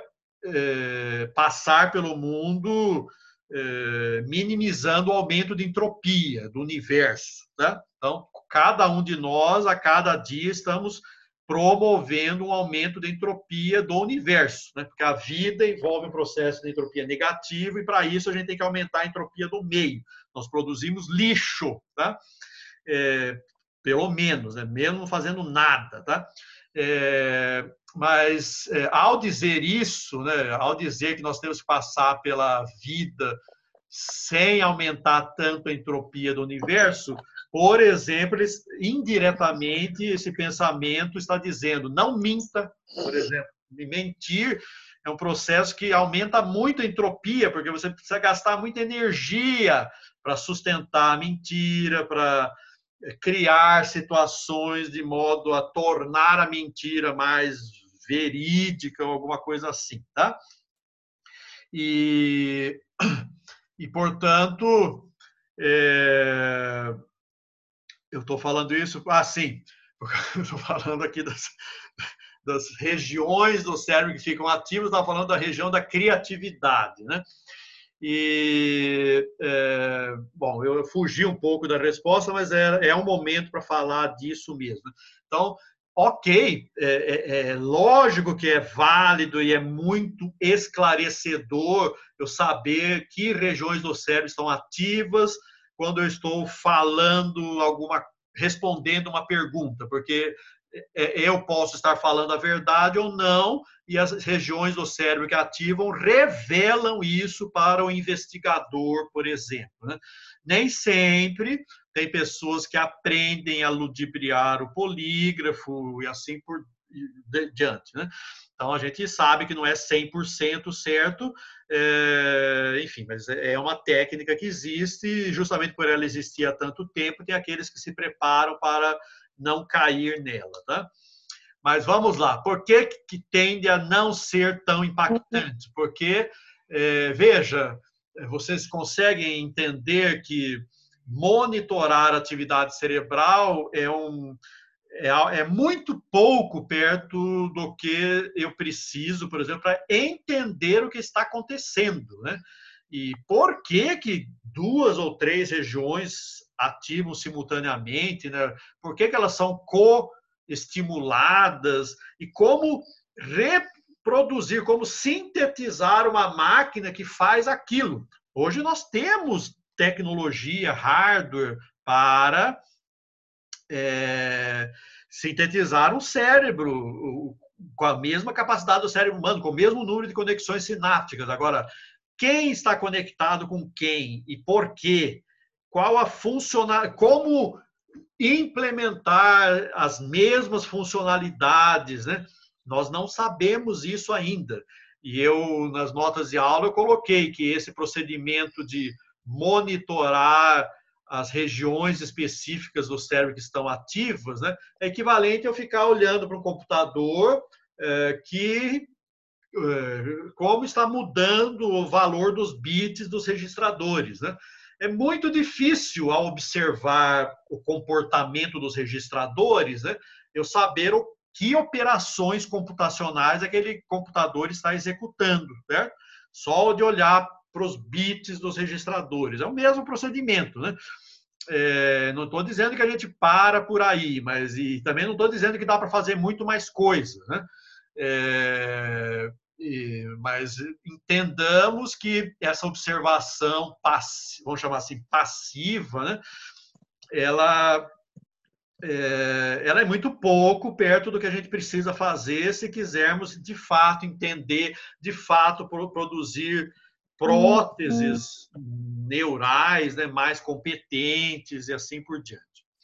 Speaker 1: é passar pelo mundo minimizando o aumento de entropia do universo, né? Então, cada um de nós, a cada dia, estamos promovendo um aumento de entropia do universo, né? Porque a vida envolve um processo de entropia negativo e, para isso, a gente tem que aumentar a entropia do meio. Nós produzimos lixo, tá? É, pelo menos, né? Mesmo fazendo nada, tá? É, mas é, ao dizer isso, né, ao dizer que nós temos que passar pela vida sem aumentar tanto a entropia do universo, por exemplo, indiretamente esse pensamento está dizendo não minta, por exemplo. Mentir é um processo que aumenta muito a entropia, porque você precisa gastar muita energia para sustentar a mentira, para criar situações de modo a tornar a mentira mais verídica, ou alguma coisa assim, tá? E, e portanto, é, eu estou falando isso, assim, ah, estou falando aqui das, das regiões do cérebro que ficam ativas, estava falando da região da criatividade, né? E, é, bom, eu fugi um pouco da resposta, mas é, é um momento para falar disso mesmo. Então, ok, é, é, é lógico que é válido e é muito esclarecedor eu saber que regiões do cérebro estão ativas quando eu estou falando alguma, respondendo uma pergunta, porque eu posso estar falando a verdade ou não, e as regiões do cérebro que ativam revelam isso para o investigador, por exemplo, né? Nem sempre tem pessoas que aprendem a ludibriar o polígrafo e assim por diante, né? Então, a gente sabe que não é cem por cento certo, é, enfim, mas é uma técnica que existe, justamente por ela existir há tanto tempo, tem aqueles que se preparam para não cair nela, tá? Mas vamos lá, por que que tende a não ser tão impactante? Porque, é, veja, vocês conseguem entender que monitorar a atividade cerebral é um é, é muito pouco perto do que eu preciso, por exemplo, para entender o que está acontecendo, né? E por que que duas ou três regiões ativam simultaneamente, né? Por que que elas são co-estimuladas e como reproduzir, como sintetizar uma máquina que faz aquilo? Hoje nós temos tecnologia, hardware para é, sintetizar um cérebro com a mesma capacidade do cérebro humano, com o mesmo número de conexões sinápticas. Agora, quem está conectado com quem e por quê? Qual a funcionalidade? Como implementar as mesmas funcionalidades, né? Nós não sabemos isso ainda. E eu, nas notas de aula, eu coloquei que esse procedimento de monitorar as regiões específicas do cérebro que estão ativas, né, é equivalente a eu ficar olhando para um computador é, que é, como está mudando o valor dos bits dos registradores, né? É muito difícil, ao observar o comportamento dos registradores, né, eu saber o que operações computacionais aquele computador está executando, certo? Só de olhar para os bits dos registradores. É o mesmo procedimento, né? É, não estou dizendo que a gente para por aí, mas e também não estou dizendo que dá para fazer muito mais coisa, né? É, e, mas entendamos que essa observação passiva, vamos chamar assim, passiva, né? Ela, é, ela é muito pouco perto do que a gente precisa fazer se quisermos de fato entender, de fato produzir próteses neurais, né, mais competentes e assim por diante.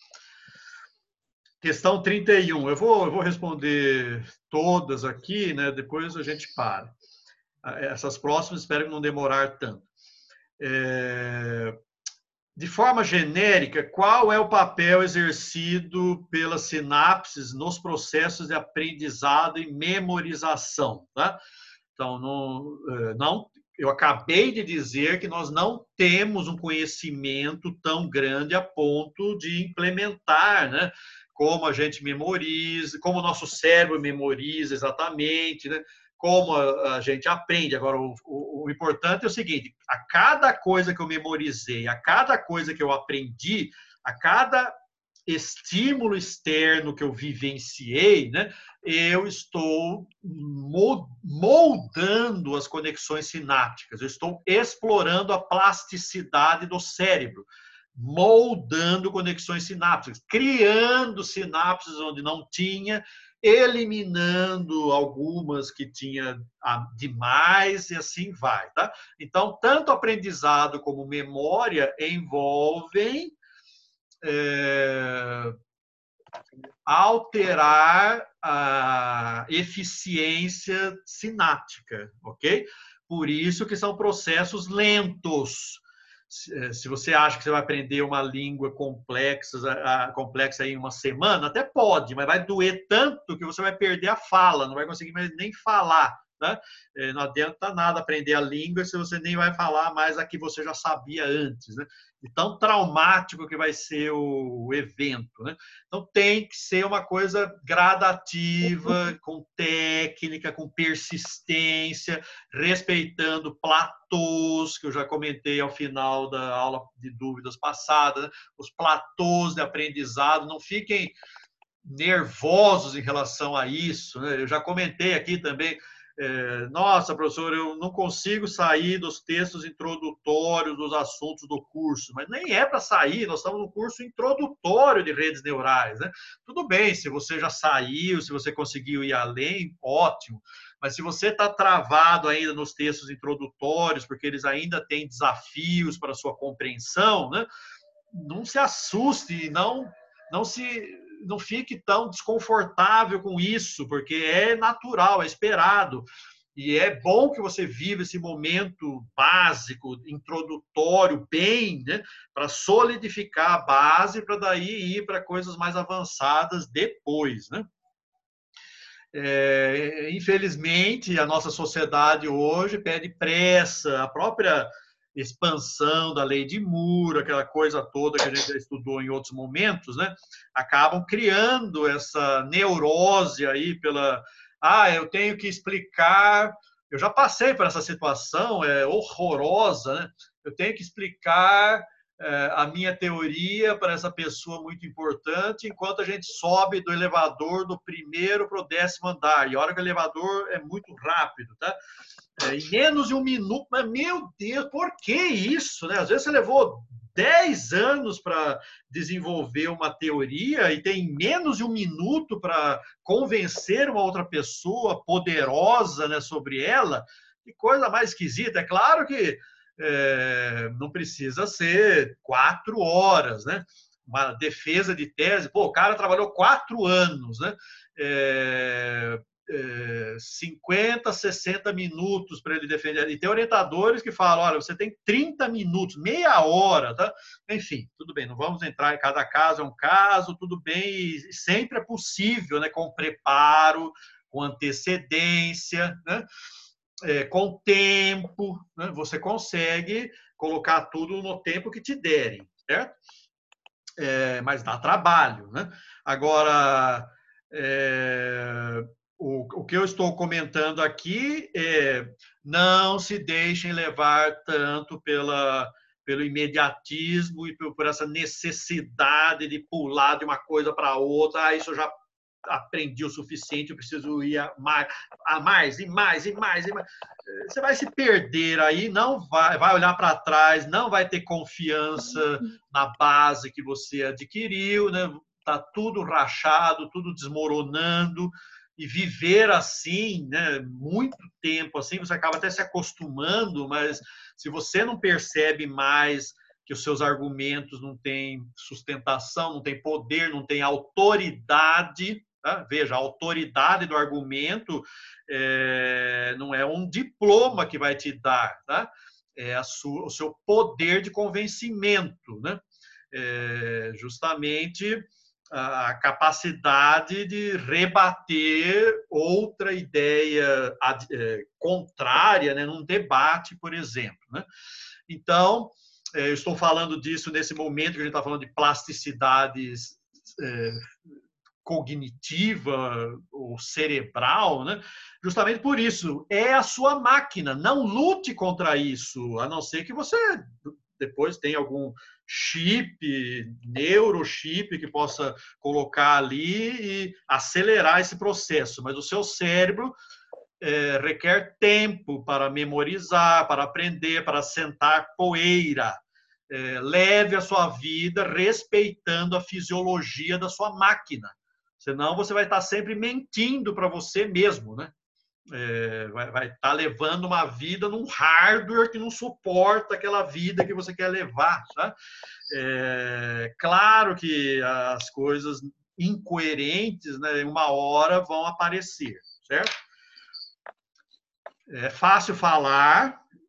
Speaker 1: Questão trinta e um. Eu vou, eu vou responder todas aqui, né, depois a gente para. Essas próximas espero não demorar tanto. É, de forma genérica, qual é o papel exercido pelas sinapses nos processos de aprendizado e memorização? Tá? Então, não, não, eu acabei de dizer que nós não temos um conhecimento tão grande a ponto de implementar, né? Como a gente memoriza, como o nosso cérebro memoriza exatamente, né? Como a, a gente aprende. Agora, o, o, o importante é o seguinte: a cada coisa que eu memorizei, a cada coisa que eu aprendi, a cada estímulo externo que eu vivenciei, né, eu estou moldando as conexões sinápticas, eu estou explorando a plasticidade do cérebro, moldando conexões sinápticas, criando sinapses onde não tinha, eliminando algumas que tinha demais e assim vai, tá? Então, tanto aprendizado como memória envolvem É, alterar a eficiência sináptica, ok? Por isso que são processos lentos. se você acha que você vai aprender uma língua complexa, complexa em uma semana, até pode, mas vai doer tanto que você vai perder a fala, não vai conseguir mais nem falar. Né? Não adianta nada aprender a língua se você nem vai falar mais a que você já sabia antes. Né? De tão traumático que vai ser o evento. Né? Então, tem que ser uma coisa gradativa, com técnica, com persistência, respeitando platôs, que eu já comentei ao final da aula de dúvidas passada, né? Os platôs de aprendizado, não fiquem nervosos em relação a isso. Né? Eu já comentei aqui também, é, nossa, professor, eu não consigo sair dos textos introdutórios dos assuntos do curso, mas nem é para sair, nós estamos no curso introdutório de redes neurais. Né? Tudo bem, se você já saiu, se você conseguiu ir além, ótimo, mas se você está travado ainda nos textos introdutórios, porque eles ainda têm desafios para a sua compreensão, né? Não se assuste, não, não se não fique tão desconfortável com isso, porque é natural, é esperado. E é bom que você viva esse momento básico, introdutório, bem, né? Para solidificar a base, para daí ir para coisas mais avançadas depois. Né? É, infelizmente, a nossa sociedade hoje pede pressa, a própria expansão da lei de Moore, aquela coisa toda que a gente já estudou em outros momentos, né? Acabam criando essa neurose aí pela... Ah, eu tenho que explicar... Eu já passei por essa situação, é horrorosa, né? Eu tenho que explicar a minha teoria para essa pessoa muito importante, enquanto a gente sobe do elevador do primeiro para o décimo andar. E a hora que o elevador é muito rápido, tá? É, em menos de um minuto, mas meu Deus, por que isso? Né? Às vezes você levou dez anos para desenvolver uma teoria e tem menos de um minuto para convencer uma outra pessoa poderosa, né, sobre ela. Que coisa mais esquisita. É claro que é, não precisa ser quatro horas, né? Uma defesa de tese, pô, o cara trabalhou quatro anos, né? É, é, cinquenta, sessenta minutos para ele defender. E tem orientadores que falam, olha, você tem trinta minutos, meia hora, tá? Enfim, tudo bem, não vamos entrar em cada caso, é um caso, tudo bem, e sempre é possível, né? Com preparo, com antecedência, né? É, com tempo, né, você consegue colocar tudo no tempo que te derem, certo? É, mas dá trabalho, né? Agora, é, o, o que eu estou comentando aqui é não se deixem levar tanto pela, pelo imediatismo e por, por essa necessidade de pular de uma coisa para outra. Ah, isso eu já aprendi o suficiente, eu preciso ir a mais, a mais e mais e mais e mais. Você vai se perder aí, não vai, vai olhar para trás, não vai ter confiança na base que você adquiriu, né? Tá tudo rachado, tudo desmoronando, e viver assim, né, muito tempo assim, você acaba até se acostumando, mas se você não percebe mais que os seus argumentos não têm sustentação, não têm poder, não têm autoridade. Tá? Veja, a autoridade do argumento é, não é um diploma que vai te dar, tá? É a sua, o seu poder de convencimento, né? É justamente a capacidade de rebater outra ideia contrária, né, num debate, por exemplo. Né? Então, eu estou falando disso nesse momento que a gente está falando de plasticidades é, cognitiva ou cerebral, né? Justamente por isso, é a sua máquina, não lute contra isso, a não ser que você depois tenha algum chip, neurochip que possa colocar ali e acelerar esse processo, mas o seu cérebro é, requer tempo para memorizar, para aprender, para assentar poeira. É, leve a sua vida respeitando a fisiologia da sua máquina. Senão você vai estar sempre mentindo para você mesmo, né? É, vai, vai estar levando uma vida num hardware que não suporta aquela vida que você quer levar. Tá? É, claro que as coisas incoerentes, né, uma hora vão aparecer, certo? É fácil falar,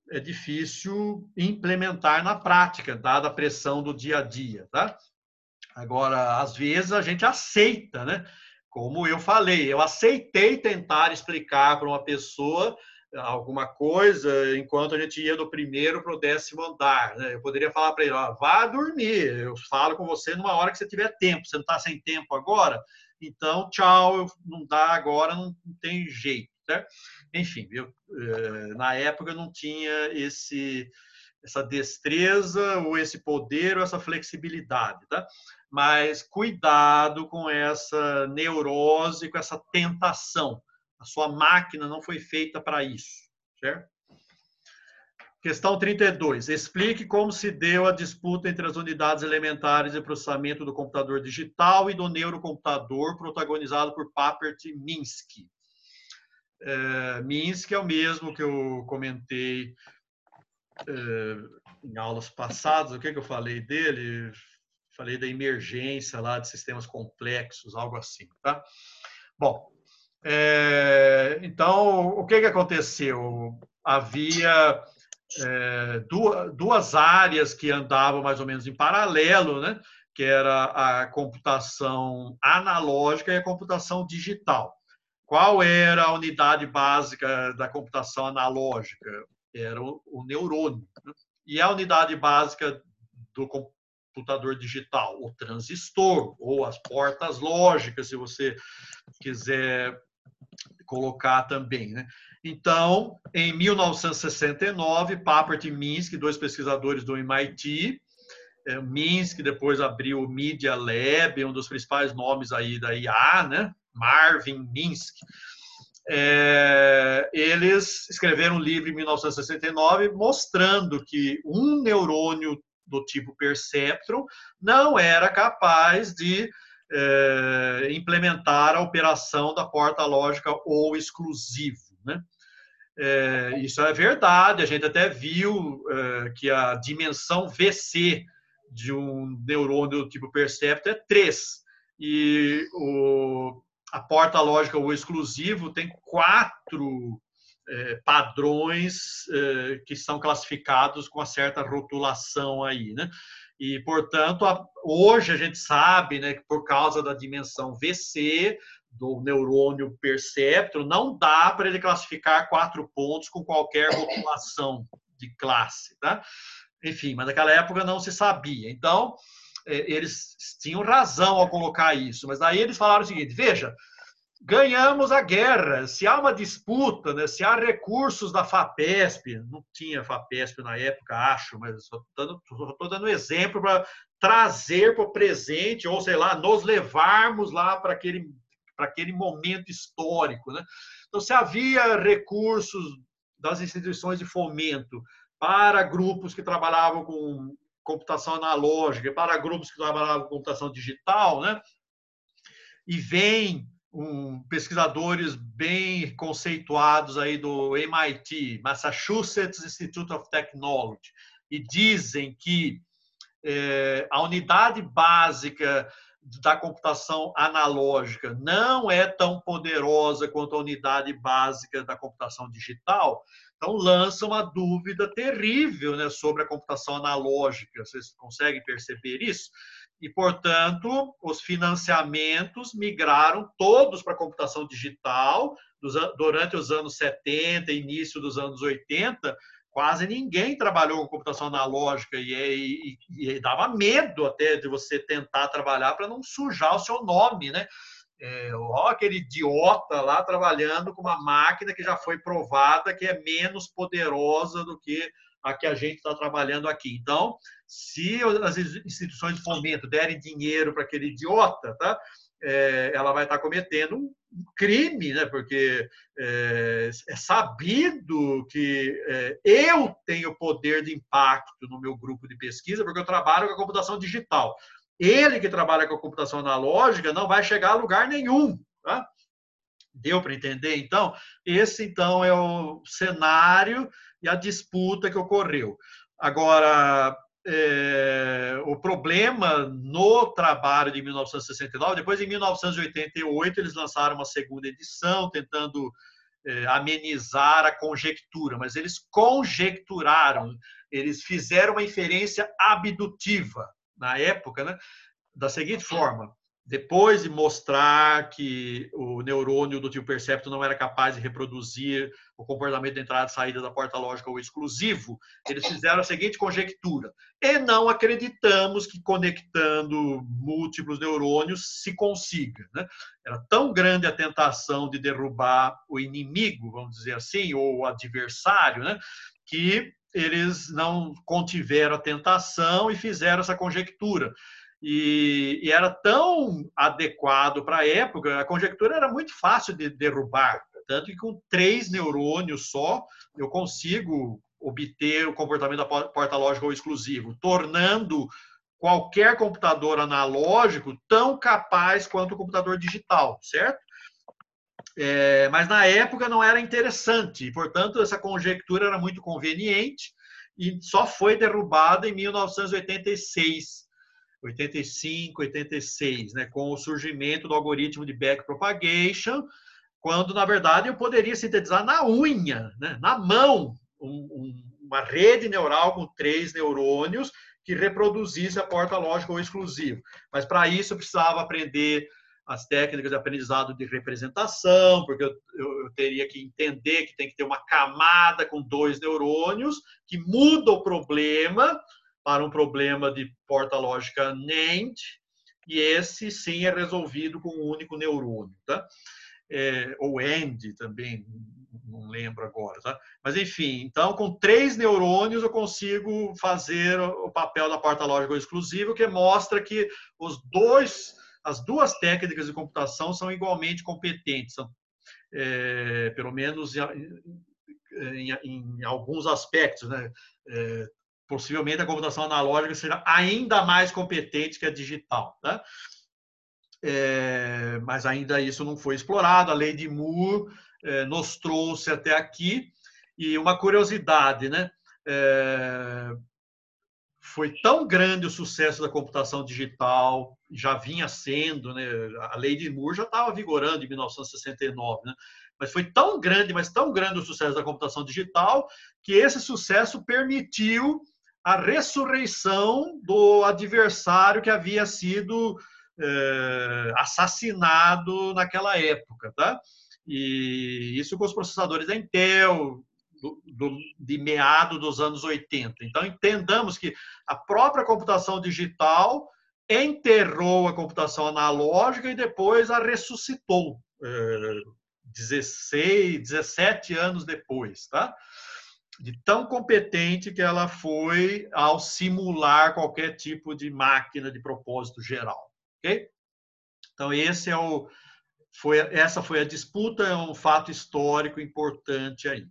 Speaker 1: é difícil implementar na prática, dada a pressão do dia a dia, tá? Agora, às vezes a gente aceita, né? Como eu falei, eu aceitei tentar explicar para uma pessoa alguma coisa enquanto a gente ia do primeiro para o décimo andar, né? Eu poderia falar para ele, ó, vá dormir, eu falo com você numa hora que você tiver tempo, você não está sem tempo agora? Então, tchau, não dá agora, não, não tem jeito, certo? Enfim, eu, na época eu não tinha esse, essa destreza ou esse poder ou essa flexibilidade, tá? Mas cuidado com essa neurose, com essa tentação. A sua máquina não foi feita para isso, certo? Questão trinta e dois. Explique como se deu a disputa entre as unidades elementares de processamento do computador digital e do neurocomputador, protagonizado por Papert e Minsky. É, Minsky é o mesmo que eu comentei é, em aulas passadas. O que, que eu falei dele? Falei da emergência lá de sistemas complexos, algo assim, tá? Bom, é, então, o que, que aconteceu? Havia é, duas, duas áreas que andavam mais ou menos em paralelo, né? Que era a computação analógica e a computação digital. Qual era a unidade básica da computação analógica? Era o, o neurônio. Né? E a unidade básica do computador digital? O transistor, ou as portas lógicas, se você quiser colocar também, né? Então, em mil novecentos e sessenta e nove, Papert e Minsky, dois pesquisadores do M I T, é, Minsky depois abriu o Media Lab, um dos principais nomes aí da I A, né? Marvin Minsky. É, eles escreveram um livro em mil novecentos e sessenta e nove mostrando que um neurônio do tipo perceptron não era capaz de é, implementar a operação da porta lógica ou exclusivo, né? É, isso é verdade, a gente até viu é, que a dimensão V C de um neurônio do tipo perceptron é três, e o, a porta lógica ou exclusivo tem quatro é, padrões é, que são classificados com uma certa rotulação aí, né? E, portanto, a, hoje a gente sabe, né, que por causa da dimensão V C do neurônio perceptron, não dá para ele classificar quatro pontos com qualquer rotulação de classe, tá? Enfim, mas naquela época não se sabia. Então, eles tinham razão ao colocar isso, mas aí eles falaram o seguinte, veja, ganhamos a guerra, se há uma disputa, né, se há recursos da FAPESP, não tinha FAPESP na época, acho, mas só estou dando exemplo para trazer para o presente, ou sei lá, nos levarmos lá para aquele, para aquele momento histórico, né? Então, se havia recursos das instituições de fomento para grupos que trabalhavam com computação analógica, para grupos que trabalhavam com computação digital, né? E vem um, pesquisadores bem conceituados aí do M I T, Massachusetts Institute of Technology, e dizem que é, a unidade básica da computação analógica não é tão poderosa quanto a unidade básica da computação digital, então lança uma dúvida terrível, né, sobre a computação analógica. Vocês conseguem perceber isso? E, portanto, os financiamentos migraram todos para a computação digital. Durante os anos setenta, início dos anos oitenta, quase ninguém trabalhou com computação analógica e, e, e dava medo até de você tentar trabalhar para não sujar o seu nome, né? É, ó, aquele idiota lá trabalhando com uma máquina que já foi provada que é menos poderosa do que a que a gente está trabalhando aqui. Então, se as instituições de fomento derem dinheiro para aquele idiota, tá? É, ela vai estar cometendo um crime, né? Porque é, é sabido que é, eu tenho poder de impacto no meu grupo de pesquisa, porque eu trabalho com a computação digital. Ele que trabalha com a computação analógica não vai chegar a lugar nenhum, tá? Deu para entender? Então, esse então é o cenário e a disputa que ocorreu. Agora, é, o problema no trabalho de mil novecentos e sessenta e nove, depois em mil novecentos e oitenta e oito eles lançaram uma segunda edição, tentando eh, amenizar a conjectura, mas eles conjecturaram, eles fizeram uma inferência abdutiva na época, né, da seguinte forma: depois de mostrar que o neurônio do tio percepto não era capaz de reproduzir o comportamento de entrada e saída da porta lógica ou exclusivo, eles fizeram a seguinte conjectura: e não acreditamos que conectando múltiplos neurônios se consiga, né? Era tão grande a tentação de derrubar o inimigo, vamos dizer assim, ou o adversário, né, que eles não contiveram a tentação e fizeram essa conjectura. E, e era tão adequado para a época, a conjectura era muito fácil de derrubar, tanto que com três neurônios só eu consigo obter o comportamento da porta lógica ou exclusivo, tornando qualquer computador analógico tão capaz quanto o computador digital, certo? É, mas na época não era interessante, portanto essa conjectura era muito conveniente e só foi derrubada em mil novecentos e oitenta e seis. oitenta e cinco, oitenta e seis, né, com o surgimento do algoritmo de backpropagation, quando, na verdade, eu poderia sintetizar na unha, né, na mão, um, um, uma rede neural com três neurônios que reproduzisse a porta lógica ou exclusivo. Mas, para isso, eu precisava aprender as técnicas de aprendizado de representação, porque eu, eu, eu teria que entender que tem que ter uma camada com dois neurônios que muda o problema para um problema de porta lógica NAND, e esse sim é resolvido com um único neurônio, tá? É, ou AND também, não lembro agora, tá? Mas enfim, então com três neurônios eu consigo fazer o papel da porta lógica exclusiva, que mostra que os dois, as duas técnicas de computação são igualmente competentes, são, é, pelo menos em, em, em alguns aspectos, né? É, possivelmente a computação analógica será ainda mais competente que a digital, tá? É, mas ainda isso não foi explorado. A lei de Moore é, nos trouxe até aqui. E uma curiosidade, né? É, foi tão grande o sucesso da computação digital, já vinha sendo, né? A lei de Moore já estava vigorando em mil novecentos e sessenta e nove, né? Mas foi tão grande, mas tão grande o sucesso da computação digital, que esse sucesso permitiu a ressurreição do adversário que havia sido é, assassinado naquela época, tá? E isso com os processadores da Intel, do, do, de meado dos anos oitenta. Então, entendamos que a própria computação digital enterrou a computação analógica e depois a ressuscitou, é, dezesseis, dezessete anos depois, tá? De tão competente que ela foi ao simular qualquer tipo de máquina de propósito geral, ok? Então esse é o, foi, essa foi a disputa, é um fato histórico importante aí.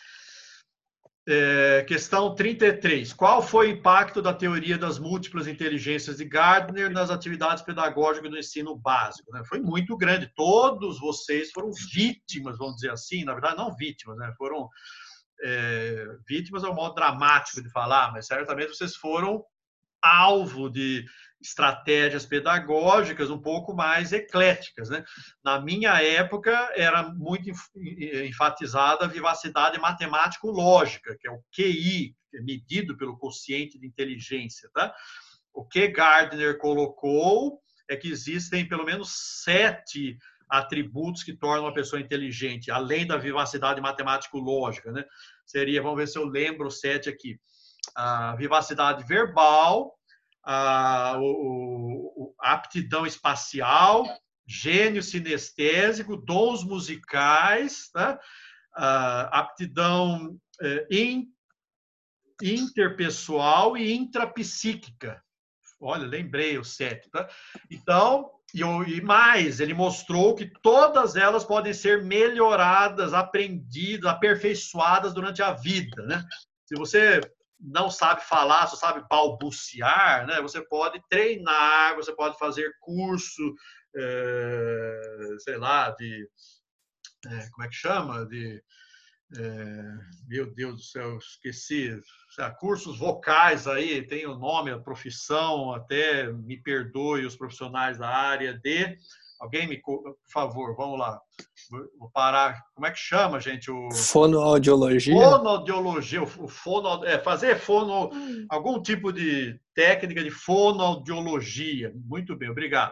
Speaker 1: É, questão trinta e três. Qual foi o impacto da teoria das múltiplas inteligências de Gardner nas atividades pedagógicas do ensino básico? Né? Foi muito grande. Todos vocês foram vítimas, vamos dizer assim, na verdade não vítimas, né? Foram É, vítimas é um modo dramático de falar, mas certamente vocês foram alvo de estratégias pedagógicas um pouco mais ecléticas, né? Na minha época era muito enfatizada a vivacidade matemático-lógica, que é o Q I, que é medido pelo quociente de inteligência, tá? O que Gardner colocou é que existem pelo menos sete atributos que tornam uma pessoa inteligente, além da vivacidade matemático-lógica, né? Seria, vamos ver se eu lembro os sete aqui: a vivacidade verbal, a, o, a aptidão espacial, gênio sinestésico, dons musicais, né? A aptidão é, in, interpessoal e intrapsíquica. Olha, lembrei o sete, tá? Então, e mais, ele mostrou que todas elas podem ser melhoradas, aprendidas, aperfeiçoadas durante a vida, né? Se você não sabe falar, só sabe balbuciar, né? Você pode treinar, você pode fazer curso, é, sei lá, de é, como é que chama? De é, meu Deus do céu, esqueci. Cursos vocais aí, tem o nome, a profissão, até me perdoe os profissionais da área de Alguém me, por favor, vamos lá. Vou parar. Como é que chama, gente? O
Speaker 2: Fonoaudiologia?
Speaker 1: fonoaudiologia, o fono, é, fazer fono, algum tipo de técnica de fonoaudiologia. Muito bem, obrigado.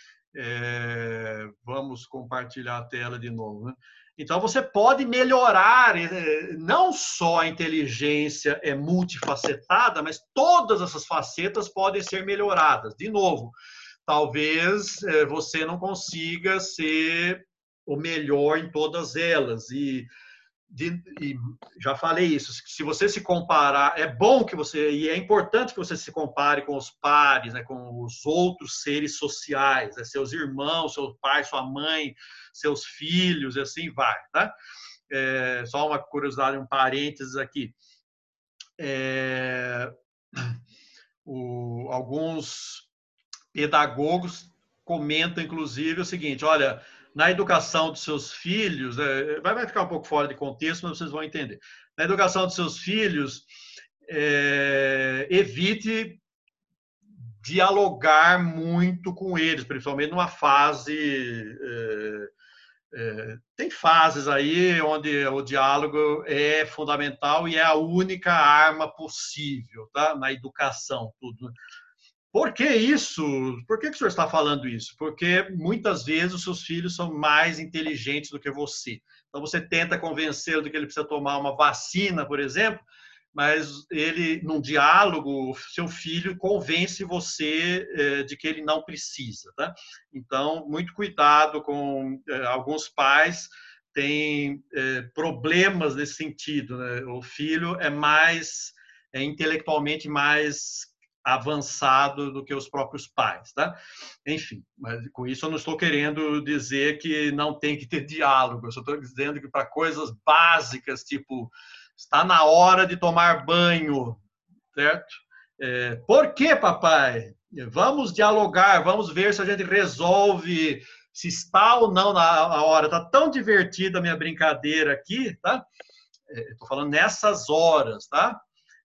Speaker 1: É, vamos compartilhar a tela de novo, né? Então, você pode melhorar, não só a inteligência é multifacetada, mas todas essas facetas podem ser melhoradas. De novo, talvez você não consiga ser o melhor em todas elas. E, de, e já falei isso, se você se comparar, é bom que você, e é importante que você se compare com os pares, né, com os outros seres sociais, né, seus irmãos, seu pai, sua mãe, seus filhos, e assim vai, tá? É, só uma curiosidade, um parênteses aqui. É, o, alguns pedagogos comentam, inclusive, o seguinte, olha, na educação dos seus filhos, vai ficar um pouco fora de contexto, mas vocês vão entender. Na educação dos seus filhos, é, evite dialogar muito com eles, principalmente numa fase... É, é, tem fases aí onde o diálogo é fundamental e é a única arma possível, tá? Na educação, tudo. Por que isso? Por que, que o senhor está falando isso? Porque muitas vezes os seus filhos são mais inteligentes do que você. Então você tenta convencê-lo de que ele precisa tomar uma vacina, por exemplo, mas ele, num diálogo, seu filho convence você eh, de que ele não precisa, tá? Então, muito cuidado com eh, alguns pais têm eh, problemas nesse sentido, né? O filho é mais é intelectualmente mais avançado do que os próprios pais, tá? Enfim, mas com isso eu não estou querendo dizer que não tem que ter diálogo, eu só estou dizendo que para coisas básicas, tipo, está na hora de tomar banho, certo? É, por que, papai? Vamos dialogar, vamos ver se a gente resolve se está ou não na hora. Está tão divertida a minha brincadeira aqui, tá? Estou falando nessas horas, tá?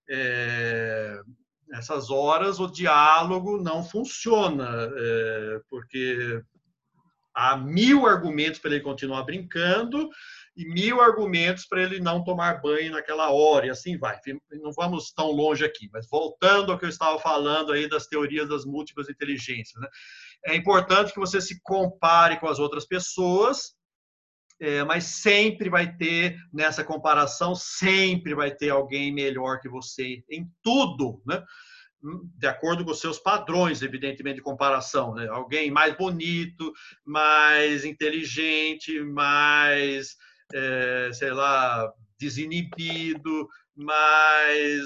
Speaker 1: É, nessas horas o diálogo não funciona, é, porque há mil argumentos para ele continuar brincando e mil argumentos para ele não tomar banho naquela hora, e assim vai. Não vamos tão longe aqui, mas voltando ao que eu estava falando aí das teorias das múltiplas inteligências, né? É importante que você se compare com as outras pessoas, é, mas sempre vai ter, nessa comparação, sempre vai ter alguém melhor que você em tudo, né? De acordo com os seus padrões, evidentemente, de comparação, né? Alguém mais bonito, mais inteligente, mais, é, sei lá, desinibido, mais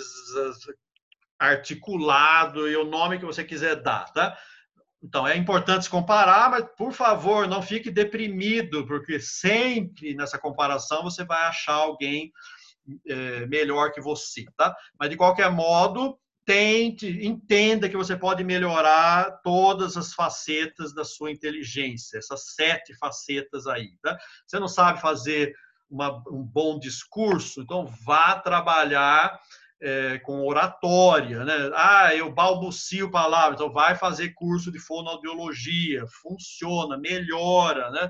Speaker 1: articulado, e o nome que você quiser dar, tá? Então, é importante se comparar, mas, por favor, não fique deprimido, porque sempre nessa comparação você vai achar alguém é, melhor que você, tá? Mas, de qualquer modo, tente, entenda que você pode melhorar todas as facetas da sua inteligência, essas sete facetas aí, tá? Você não sabe fazer uma, um bom discurso, então vá trabalhar é, com oratória, né? Ah, eu balbucio palavras, então vai fazer curso de fonoaudiologia, funciona, melhora, né?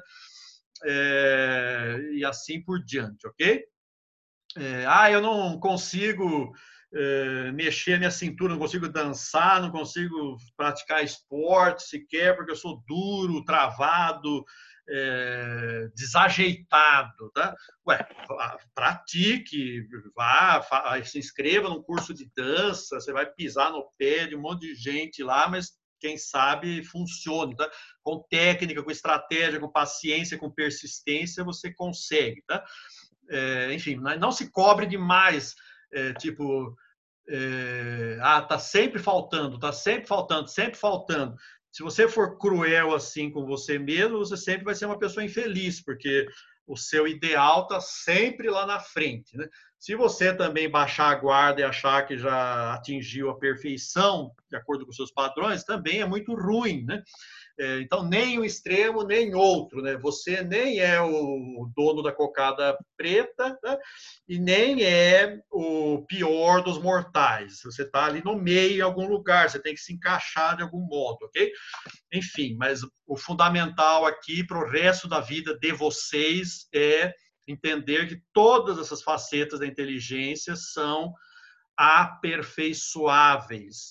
Speaker 1: É, e assim por diante, ok? É, ah, eu não consigo é, mexer a minha cintura, não consigo dançar, não consigo praticar esporte sequer, porque eu sou duro, travado, é, desajeitado, tá? Ué, pratique, vá, se inscreva num curso de dança, você vai pisar no pé de um monte de gente lá, mas quem sabe funcione, tá? Com técnica, com estratégia, com paciência, com persistência, você consegue, tá? É, enfim, não se cobre demais, é, tipo, é, ah, tá sempre faltando, tá sempre faltando, sempre faltando. Se você for cruel assim com você mesmo, você sempre vai ser uma pessoa infeliz, porque o seu ideal está sempre lá na frente, né? Se você também baixar a guarda e achar que já atingiu a perfeição, de acordo com seus padrões, também é muito ruim, né? Então, nem um extremo, nem outro, né? Você nem é o dono da cocada preta, né? E nem é o pior dos mortais. Você está ali no meio, em algum lugar, você tem que se encaixar de algum modo, ok? Enfim, mas o fundamental aqui para o resto da vida de vocês é entender que todas essas facetas da inteligência são aperfeiçoáveis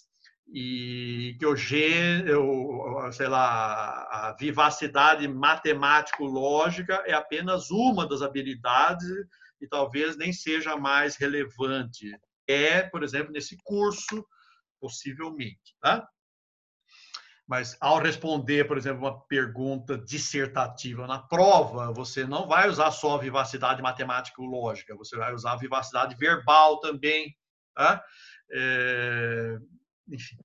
Speaker 1: e que o gênero, sei lá, a vivacidade matemático-lógica é apenas uma das habilidades e talvez nem seja mais relevante. É, por exemplo, nesse curso, possivelmente, tá? Mas ao responder, por exemplo, uma pergunta dissertativa na prova, você não vai usar só a vivacidade matemático-lógica, você vai usar a vivacidade verbal também, tá? É, enfim,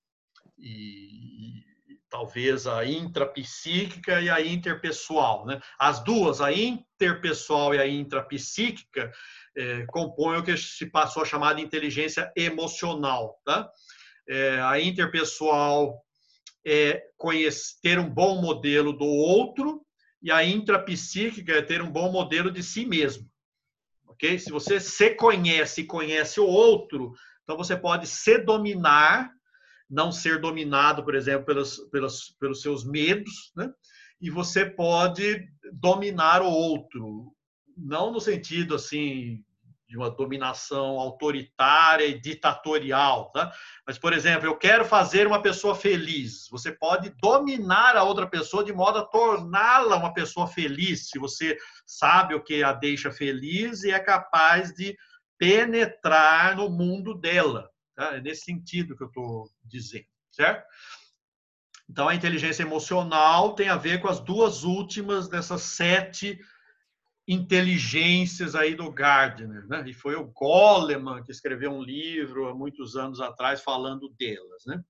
Speaker 1: e, e talvez a intrapsíquica e a interpessoal, né? As duas, a interpessoal e a intrapsíquica, é, compõem o que se passou a chamar de inteligência emocional, tá? É, a interpessoal é conhecer, ter um bom modelo do outro, e a intrapsíquica é ter um bom modelo de si mesmo. Ok? Se você se conhece e conhece o outro, então você pode se dominar, não ser dominado, por exemplo, pelos, pelos, pelos seus medos, né? E você pode dominar o outro, não no sentido assim de uma dominação autoritária e ditatorial, tá? Mas, por exemplo, eu quero fazer uma pessoa feliz. Você pode dominar a outra pessoa de modo a torná-la uma pessoa feliz, se você sabe o que a deixa feliz e é capaz de penetrar no mundo dela. Tá? É nesse sentido que eu estou dizendo, certo? Então, a inteligência emocional tem a ver com as duas últimas dessas sete inteligências aí do Gardner, né? E foi o Goleman que escreveu um livro há muitos anos atrás falando delas, né?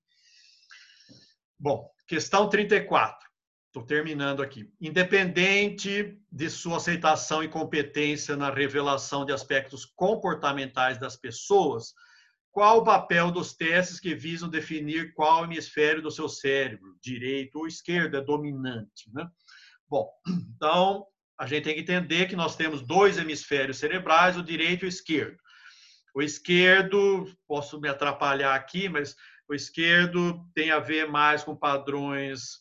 Speaker 1: Bom, questão trinta e quatro. Estou terminando aqui. Independente de sua aceitação e competência na revelação de aspectos comportamentais das pessoas, qual o papel dos testes que visam definir qual hemisfério do seu cérebro, direito ou esquerdo, é dominante, né? Bom, então a gente tem que entender que nós temos dois hemisférios cerebrais, o direito e o esquerdo. O esquerdo, posso me atrapalhar aqui, mas o esquerdo tem a ver mais com padrões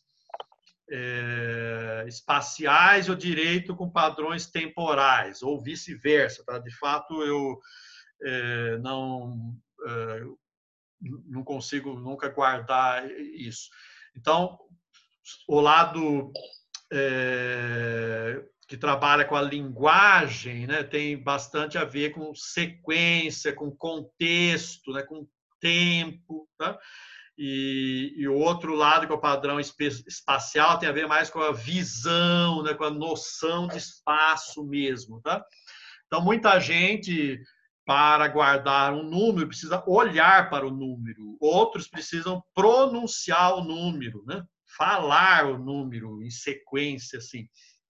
Speaker 1: é, espaciais e o direito com padrões temporais, ou vice-versa. Tá? De fato, eu é, não, é, não consigo nunca guardar isso. Então, o lado é, que trabalha com a linguagem, né, tem bastante a ver com sequência, com contexto, né, com tempo, tá? E, e o outro lado, que é o padrão espacial, tem a ver mais com a visão, né, com a noção de espaço mesmo, tá? Então, muita gente, para guardar um número, precisa olhar para o número. Outros precisam pronunciar o número, né? Falar o número em sequência, assim.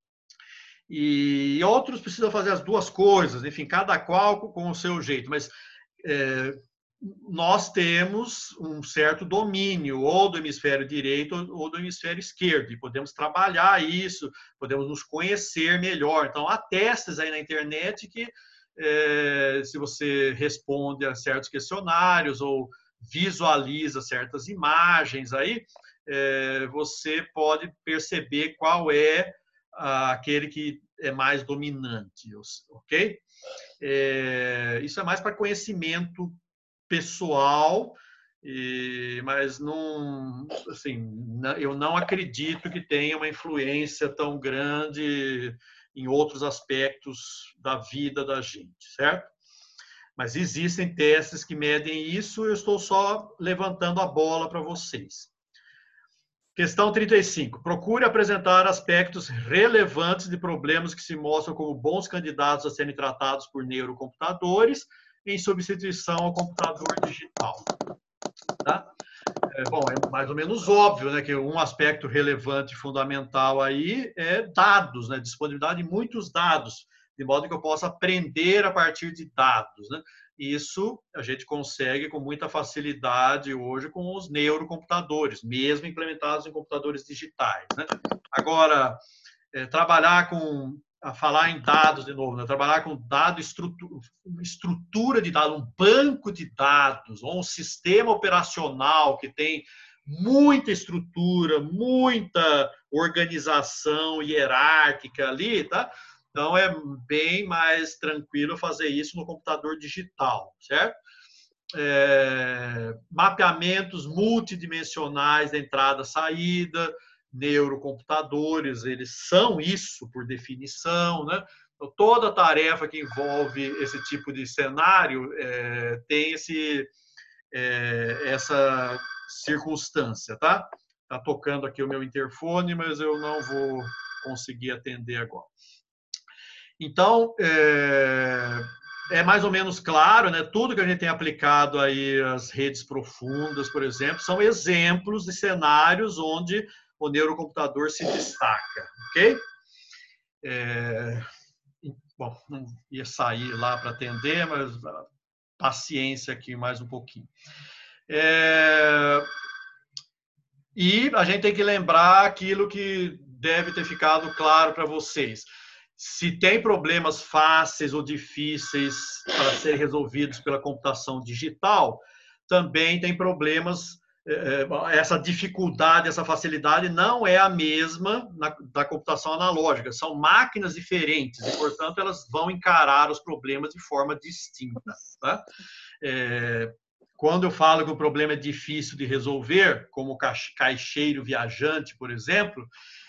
Speaker 1: E outros precisam fazer as duas coisas, enfim, cada qual com o seu jeito, mas é, nós temos um certo domínio, ou do hemisfério direito ou do hemisfério esquerdo, e podemos trabalhar isso, podemos nos conhecer melhor. Então, há testes aí na internet que, é, se você responde a certos questionários ou visualiza certas imagens aí, é, você pode perceber qual é aquele que é mais dominante, ok? É, isso é mais para conhecimento pessoal, mas não, assim, eu não acredito que tenha uma influência tão grande em outros aspectos da vida da gente, certo? Mas existem testes que medem isso, eu estou só levantando a bola para vocês. Questão trinta e cinco. Procure apresentar aspectos relevantes de problemas que se mostram como bons candidatos a serem tratados por neurocomputadores em substituição ao computador digital. Tá? É, bom, é mais ou menos óbvio, né, que um aspecto relevante e fundamental aí é dados, né, disponibilidade de muitos dados, de modo que eu possa aprender a partir de dados, né? Isso a gente consegue com muita facilidade hoje com os neurocomputadores, mesmo implementados em computadores digitais, né? Agora, é, trabalhar com, a falar em dados de novo, né? Trabalhar com dado, estrutura, estrutura de dados, um banco de dados, ou um sistema operacional que tem muita estrutura, muita organização hierárquica ali, tá? Então, é bem mais tranquilo fazer isso no computador digital, certo? É, mapeamentos multidimensionais da entrada e saída, neurocomputadores, eles são isso por definição, né? Então, toda tarefa que envolve esse tipo de cenário é, tem esse, é, essa circunstância, tá? Tá tocando aqui o meu interfone, mas eu não vou conseguir atender agora. Então, é, é mais ou menos claro, né? Tudo que a gente tem aplicado aí às redes profundas, por exemplo, são exemplos de cenários onde o neurocomputador se destaca, ok? É, bom, não ia sair lá para atender, mas paciência aqui mais um pouquinho. É, e a gente tem que lembrar aquilo que deve ter ficado claro para vocês. Se tem problemas fáceis ou difíceis para serem resolvidos pela computação digital, também tem problemas, essa dificuldade, essa facilidade não é a mesma na, da computação analógica. São máquinas diferentes e, portanto, elas vão encarar os problemas de forma distinta. Tá? É, quando eu falo que o problema é difícil de resolver, como o caixeiro viajante, por exemplo,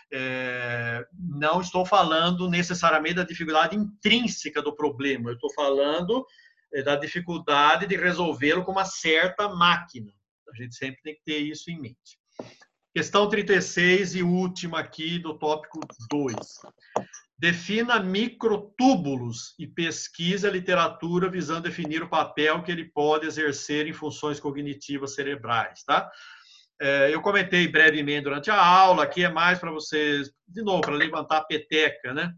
Speaker 1: É, não estou falando necessariamente da dificuldade intrínseca do problema, eu estou falando é, da dificuldade de resolvê-lo com uma certa máquina. A gente sempre tem que ter isso em mente. Questão trinta e seis e última aqui do tópico dois. Defina microtúbulos e pesquise a literatura visando definir o papel que ele pode exercer em funções cognitivas cerebrais, tá? Eu comentei brevemente durante a aula, aqui é mais para vocês, de novo, para levantar a peteca, né?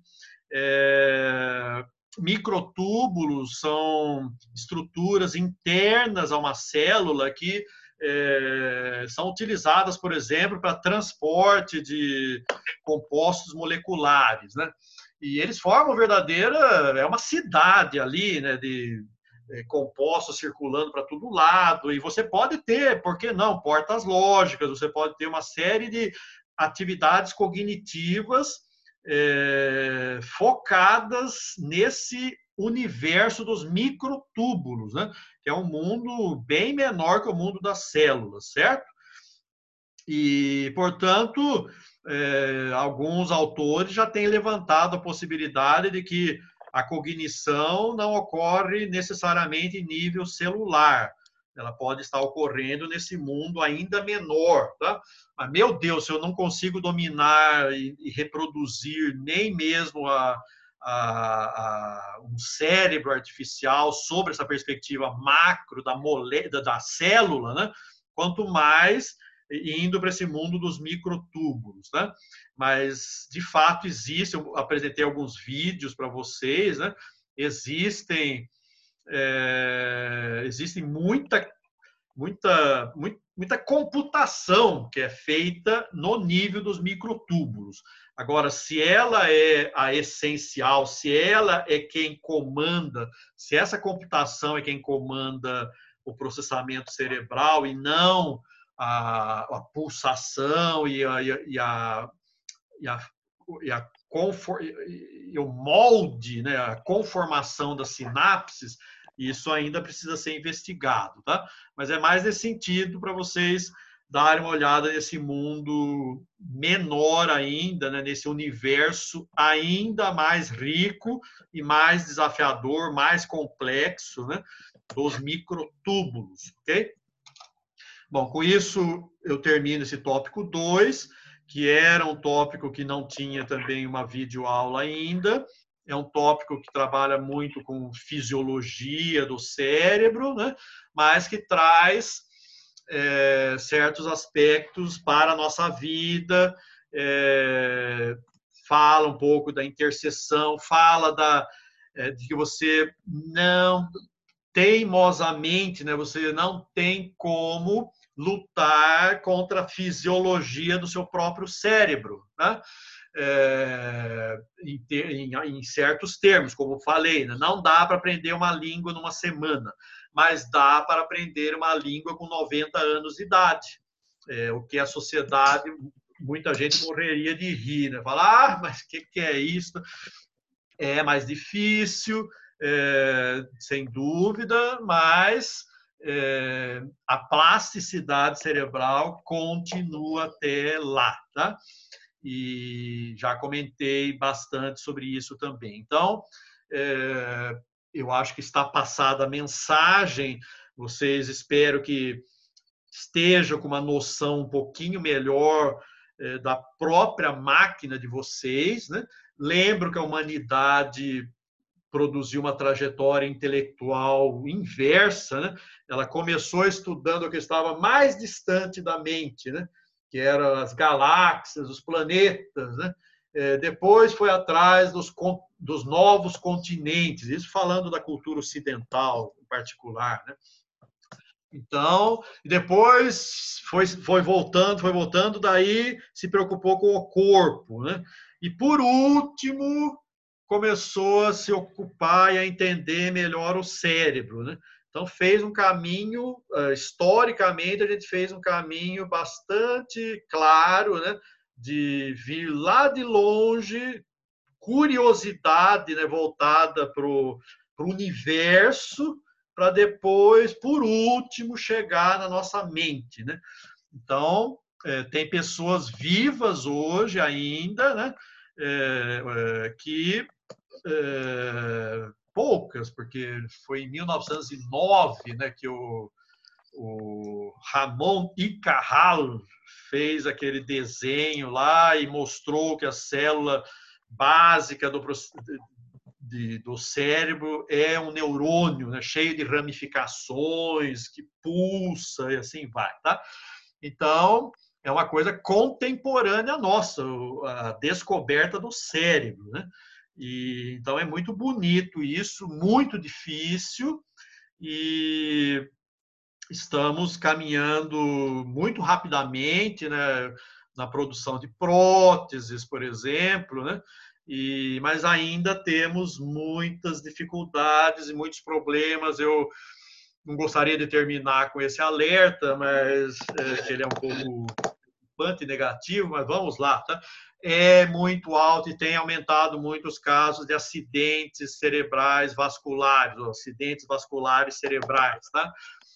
Speaker 1: É, microtúbulos são estruturas internas a uma célula que é, são utilizadas, por exemplo, para transporte de compostos moleculares, né? E eles formam verdadeira, é uma cidade ali, né, de compostos circulando para todo lado, e você pode ter, por que não, portas lógicas, você pode ter uma série de atividades cognitivas é, focadas nesse universo dos microtúbulos, né? Que é um mundo bem menor que o mundo das células, certo? E, portanto, é, alguns autores já têm levantado a possibilidade de que a cognição não ocorre necessariamente em nível celular. Ela pode estar ocorrendo nesse mundo ainda menor, tá? Mas, meu Deus, se eu não consigo dominar e, e reproduzir nem mesmo a, a, a, um cérebro artificial sobre essa perspectiva macro da molécula, da célula, né? Quanto mais indo para esse mundo dos microtúbulos, né? Mas, de fato, existe, eu apresentei alguns vídeos para vocês, né? Existem, é, existem muita, muita, muita computação que é feita no nível dos microtúbulos. Agora, se ela é a essencial, se ela é quem comanda, se essa computação é quem comanda o processamento cerebral e não a, a pulsação e a, e a, e a, e a confor, e o molde, né, a conformação das sinapses, isso ainda precisa ser investigado, tá? Mas é mais nesse sentido para vocês darem uma olhada nesse mundo menor ainda, né, nesse universo ainda mais rico e mais desafiador, mais complexo, né, dos microtúbulos, ok? Bom, com isso eu termino esse tópico dois, que era um tópico que não tinha também uma videoaula ainda. É um tópico que trabalha muito com fisiologia do cérebro, né? Mas que traz é, certos aspectos para a nossa vida, é, fala um pouco da interseção, fala da, é, de que você não teimosamente, né, você não tem como lutar contra a fisiologia do seu próprio cérebro, né? É, em, ter, em, em certos termos, como falei, né? Não dá para aprender uma língua numa semana, mas dá para aprender uma língua com noventa anos de idade, é, o que a sociedade, muita gente morreria de rir, né? Falar, ah, mas o que, que é isso? É mais difícil, é, sem dúvida, mas é, a plasticidade cerebral continua até lá, tá? E já comentei bastante sobre isso também. Então, é, eu acho que está passada a mensagem. Vocês espero que estejam com uma noção um pouquinho melhor é, da própria máquina de vocês, né? Lembro que a humanidade produziu uma trajetória intelectual inversa, né? Ela começou estudando o que estava mais distante da mente, né? Que eram as galáxias, os planetas, né? É, depois foi atrás dos, dos novos continentes, isso falando da cultura ocidental em particular, né? Então, depois foi, foi voltando, foi voltando, daí se preocupou com o corpo, né? E por último, começou a se ocupar e a entender melhor o cérebro, né? Então fez um caminho, historicamente a gente fez um caminho bastante claro, né? De vir lá de longe, curiosidade, né? Voltada para o universo, para depois, por último, chegar na nossa mente, né? Então, é, tem pessoas vivas hoje ainda, né? É, é, que é, poucas, porque foi em mil novecentos e nove, né, que o, o Ramon y Cajal fez aquele desenho lá e mostrou que a célula básica do, de, do cérebro é um neurônio, né, cheio de ramificações, que pulsa e assim vai, tá? Então, é uma coisa contemporânea nossa, a descoberta do cérebro, né? E, então, é muito bonito isso, muito difícil, e estamos caminhando muito rapidamente, né, na produção de próteses, por exemplo, né? E, mas ainda temos muitas dificuldades e muitos problemas. Eu não gostaria de terminar com esse alerta, mas é, ele é um pouco preocupante e negativo, mas vamos lá, tá? É muito alto e tem aumentado muito os casos de acidentes cerebrais vasculares, ou acidentes vasculares cerebrais, tá?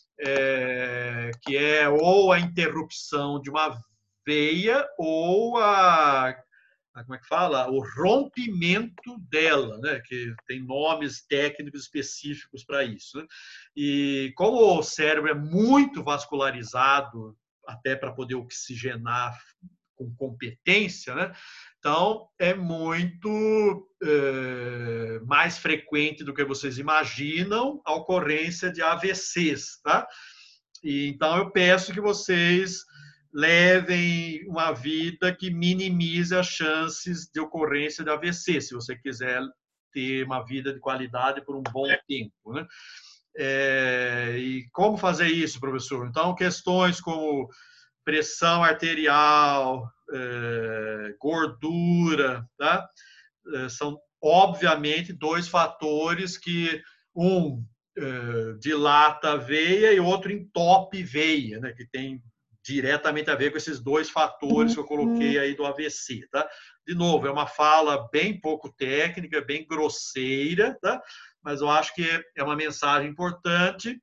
Speaker 1: É, que é ou a interrupção de uma veia ou a, a como é que fala? O rompimento dela, né? Que tem nomes técnicos específicos para isso, né? E como o cérebro é muito vascularizado, até para poder oxigenar com competência, né? Então, é muito é, mais frequente do que vocês imaginam a ocorrência de A V Cs, tá? E, então, eu peço que vocês levem uma vida que minimize as chances de ocorrência de A V C, se você quiser ter uma vida de qualidade por um bom tempo, né? É, e como fazer isso, professor? Então, questões como pressão arterial, é, gordura, tá? É, são, obviamente, dois fatores que, um, é, dilata a veia e outro entope veia, né? Que tem diretamente a ver com esses dois fatores que eu coloquei aí do A V C, tá? De novo, é uma fala bem pouco técnica, bem grosseira, tá? Mas eu acho que é uma mensagem importante.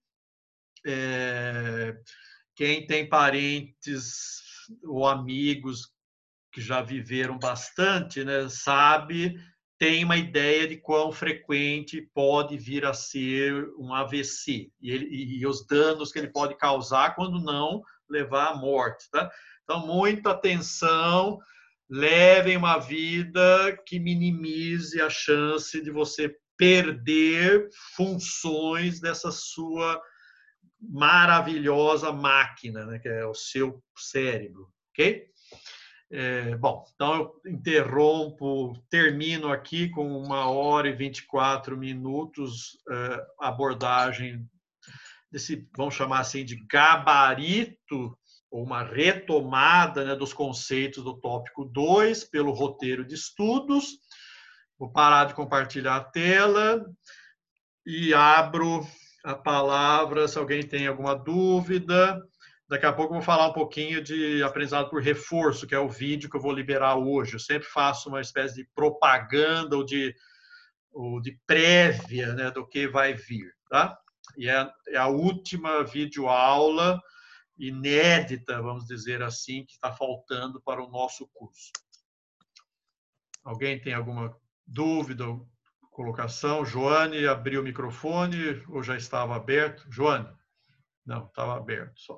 Speaker 1: É, quem tem parentes ou amigos que já viveram bastante, né, sabe, tem uma ideia de quão frequente pode vir a ser um A V C e, ele, e os danos que ele pode causar quando não levar à morte, tá? Então, muita atenção, levem uma vida que minimize a chance de você perder funções dessa sua maravilhosa máquina, né, que é o seu cérebro, ok? É, bom, então eu interrompo, termino aqui com uma hora e vinte e quatro minutos é, abordagem desse, vamos chamar assim, de gabarito, ou uma retomada, né, dos conceitos do tópico dois pelo roteiro de estudos. Vou parar de compartilhar a tela e abro a palavra se alguém tem alguma dúvida. Daqui a pouco eu vou falar um pouquinho de aprendizado por reforço, que é o vídeo que eu vou liberar hoje. Eu sempre faço uma espécie de propaganda ou de, ou de prévia, né, do que vai vir. Tá? E é, é a última videoaula inédita, vamos dizer assim, que está faltando para o nosso curso. Alguém tem alguma dúvida ou colocação? Joane abriu o microfone ou já estava aberto? Joane? Não, estava aberto só.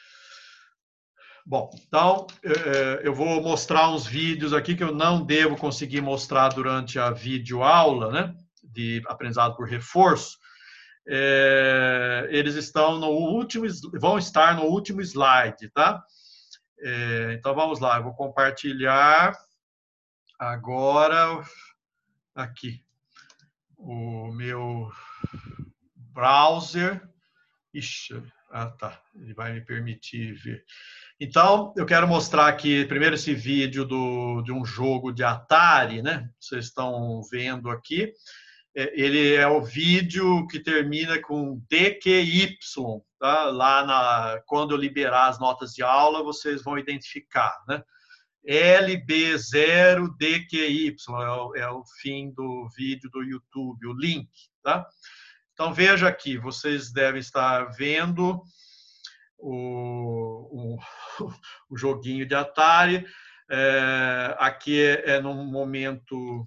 Speaker 1: Bom, então eu vou mostrar uns vídeos aqui que eu não devo conseguir mostrar durante a videoaula, né, de aprendizado por reforço. É, eles estão no último, vão estar no último slide, tá? É, então vamos lá, eu vou compartilhar agora aqui o meu browser. Ixi, ah, tá, ele vai me permitir ver. Então, eu quero mostrar aqui primeiro esse vídeo do, de um jogo de Atari, né? Vocês estão vendo aqui. Ele é o vídeo que termina com D Q Y, tá? Lá na, quando eu liberar as notas de aula, vocês vão identificar, né? L B zero D Q Y é o, é o fim do vídeo do YouTube, o link, tá? Então, veja aqui, vocês devem estar vendo o, o, o joguinho de Atari. É, aqui é, é num momento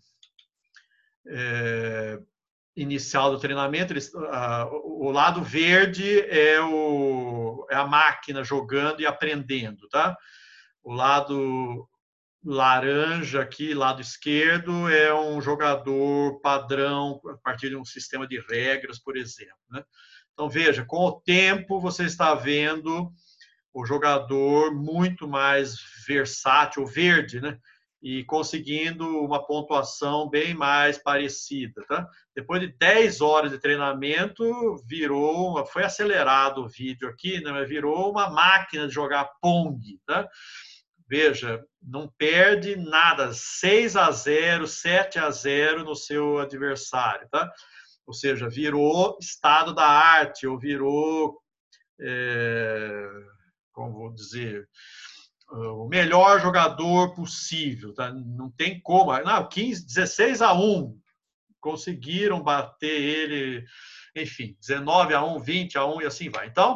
Speaker 1: é, inicial do treinamento. Eles, a, o lado verde é, o, é a máquina jogando e aprendendo, tá? O lado laranja aqui, lado esquerdo, é um jogador padrão a partir de um sistema de regras, por exemplo, né? Então, veja, com o tempo você está vendo o jogador muito mais versátil, verde, né? E conseguindo uma pontuação bem mais parecida, tá? Depois de dez horas de treinamento, virou, foi acelerado o vídeo aqui, né? Mas virou uma máquina de jogar Pong, tá? Veja, não perde nada, seis a zero, sete a zero no seu adversário, tá? Ou seja, virou estado da arte, ou virou, é, como vou dizer, o melhor jogador possível, tá? Não tem como. Não, quinze, dezesseis a um, conseguiram bater ele, enfim, dezenove a um, vinte a um e assim vai. Então,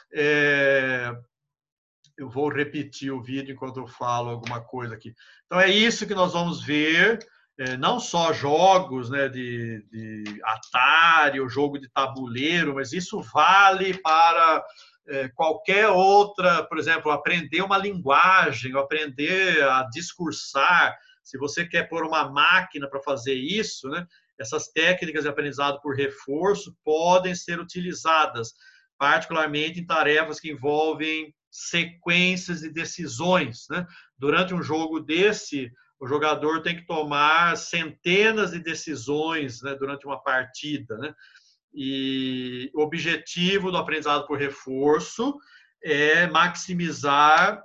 Speaker 1: é, eu vou repetir o vídeo enquanto eu falo alguma coisa aqui. Então, é isso que nós vamos ver, é, não só jogos, né, de, de Atari, ou jogo de tabuleiro, mas isso vale para é, qualquer outra, por exemplo, aprender uma linguagem, aprender a discursar. Se você quer pôr uma máquina para fazer isso, né, essas técnicas de aprendizado por reforço podem ser utilizadas, particularmente em tarefas que envolvem sequências de decisões, né? Durante um jogo desse, o jogador tem que tomar centenas de decisões, né, durante uma partida, né? E o objetivo do aprendizado por reforço é maximizar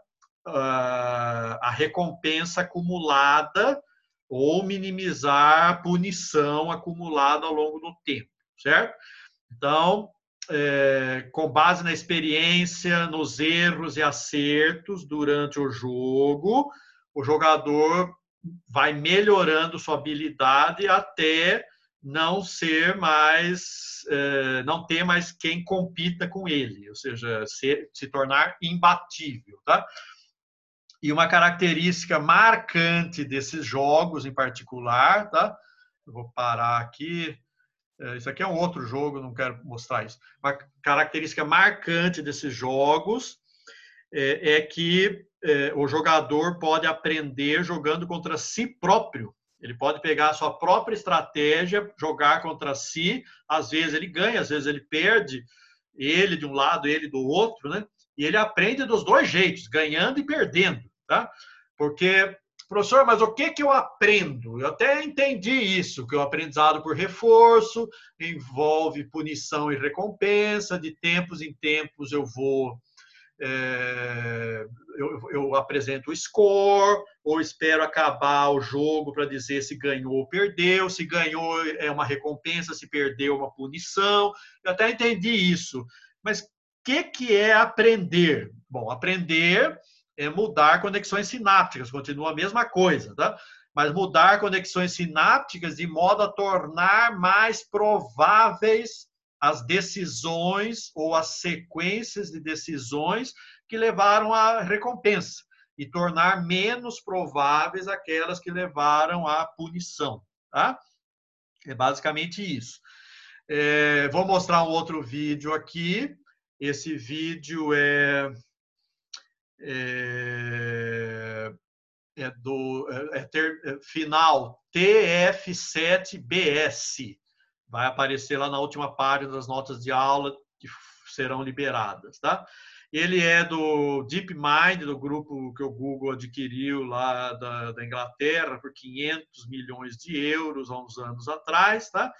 Speaker 1: uh, a recompensa acumulada ou minimizar a punição acumulada ao longo do tempo, certo? Então, É, com base na experiência, nos erros e acertos durante o jogo, o jogador vai melhorando sua habilidade até não ser mais, é, não ter mais quem compita com ele, ou seja, se, se tornar imbatível, tá? E uma característica marcante desses jogos em particular, tá? Eu vou parar aqui. Isso aqui é um outro jogo, não quero mostrar isso. Uma característica marcante desses jogos é, é que é, o jogador pode aprender jogando contra si próprio. Ele pode pegar a sua própria estratégia, jogar contra si. Às vezes ele ganha, às vezes ele perde. Ele de um lado, ele do outro, né? E ele aprende dos dois jeitos, ganhando e perdendo, tá? Porque, professor, mas o que, que eu aprendo? Eu até entendi isso, que o aprendizado por reforço envolve punição e recompensa, de tempos em tempos eu vou... É, eu, eu apresento o score, ou espero acabar o jogo para dizer se ganhou ou perdeu, se ganhou é uma recompensa, se perdeu uma punição. Eu até entendi isso. Mas o que, que é aprender? Bom, aprender é mudar conexões sinápticas, continua a mesma coisa, tá? Mas mudar conexões sinápticas de modo a tornar mais prováveis as decisões ou as sequências de decisões que levaram à recompensa e tornar menos prováveis aquelas que levaram à punição, tá? É basicamente isso. É, vou mostrar um outro vídeo aqui. Esse vídeo é, é, é do é ter, é final T F sete B S. Vai aparecer lá na última página das notas de aula que serão liberadas, tá? Ele é do DeepMind, do grupo que o Google adquiriu lá da, da Inglaterra por quinhentos milhões de euros há uns anos atrás, tá?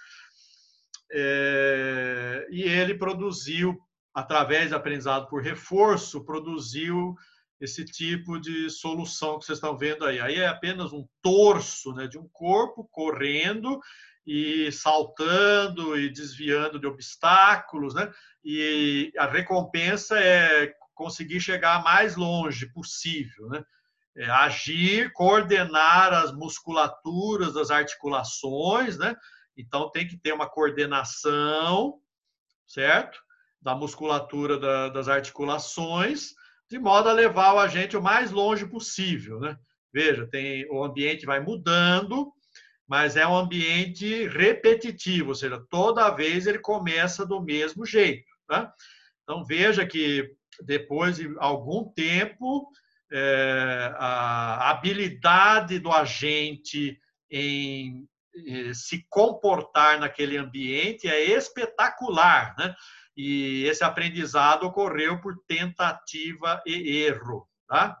Speaker 1: É, e ele produziu, através de aprendizado por reforço, produziu esse tipo de solução que vocês estão vendo aí. Aí é apenas um torso, né, de um corpo correndo e saltando e desviando de obstáculos, né? E a recompensa é conseguir chegar mais longe possível, né? É agir, coordenar as musculaturas das articulações, né? Então tem que ter uma coordenação, certo? Da musculatura da, das articulações, de modo a levar o agente o mais longe possível, né? Veja, tem, o ambiente vai mudando, mas é um ambiente repetitivo, ou seja, toda vez ele começa do mesmo jeito, tá? Então, veja que depois de algum tempo, é, a habilidade do agente em se comportar naquele ambiente é espetacular, né? E esse aprendizado ocorreu por tentativa e erro, tá?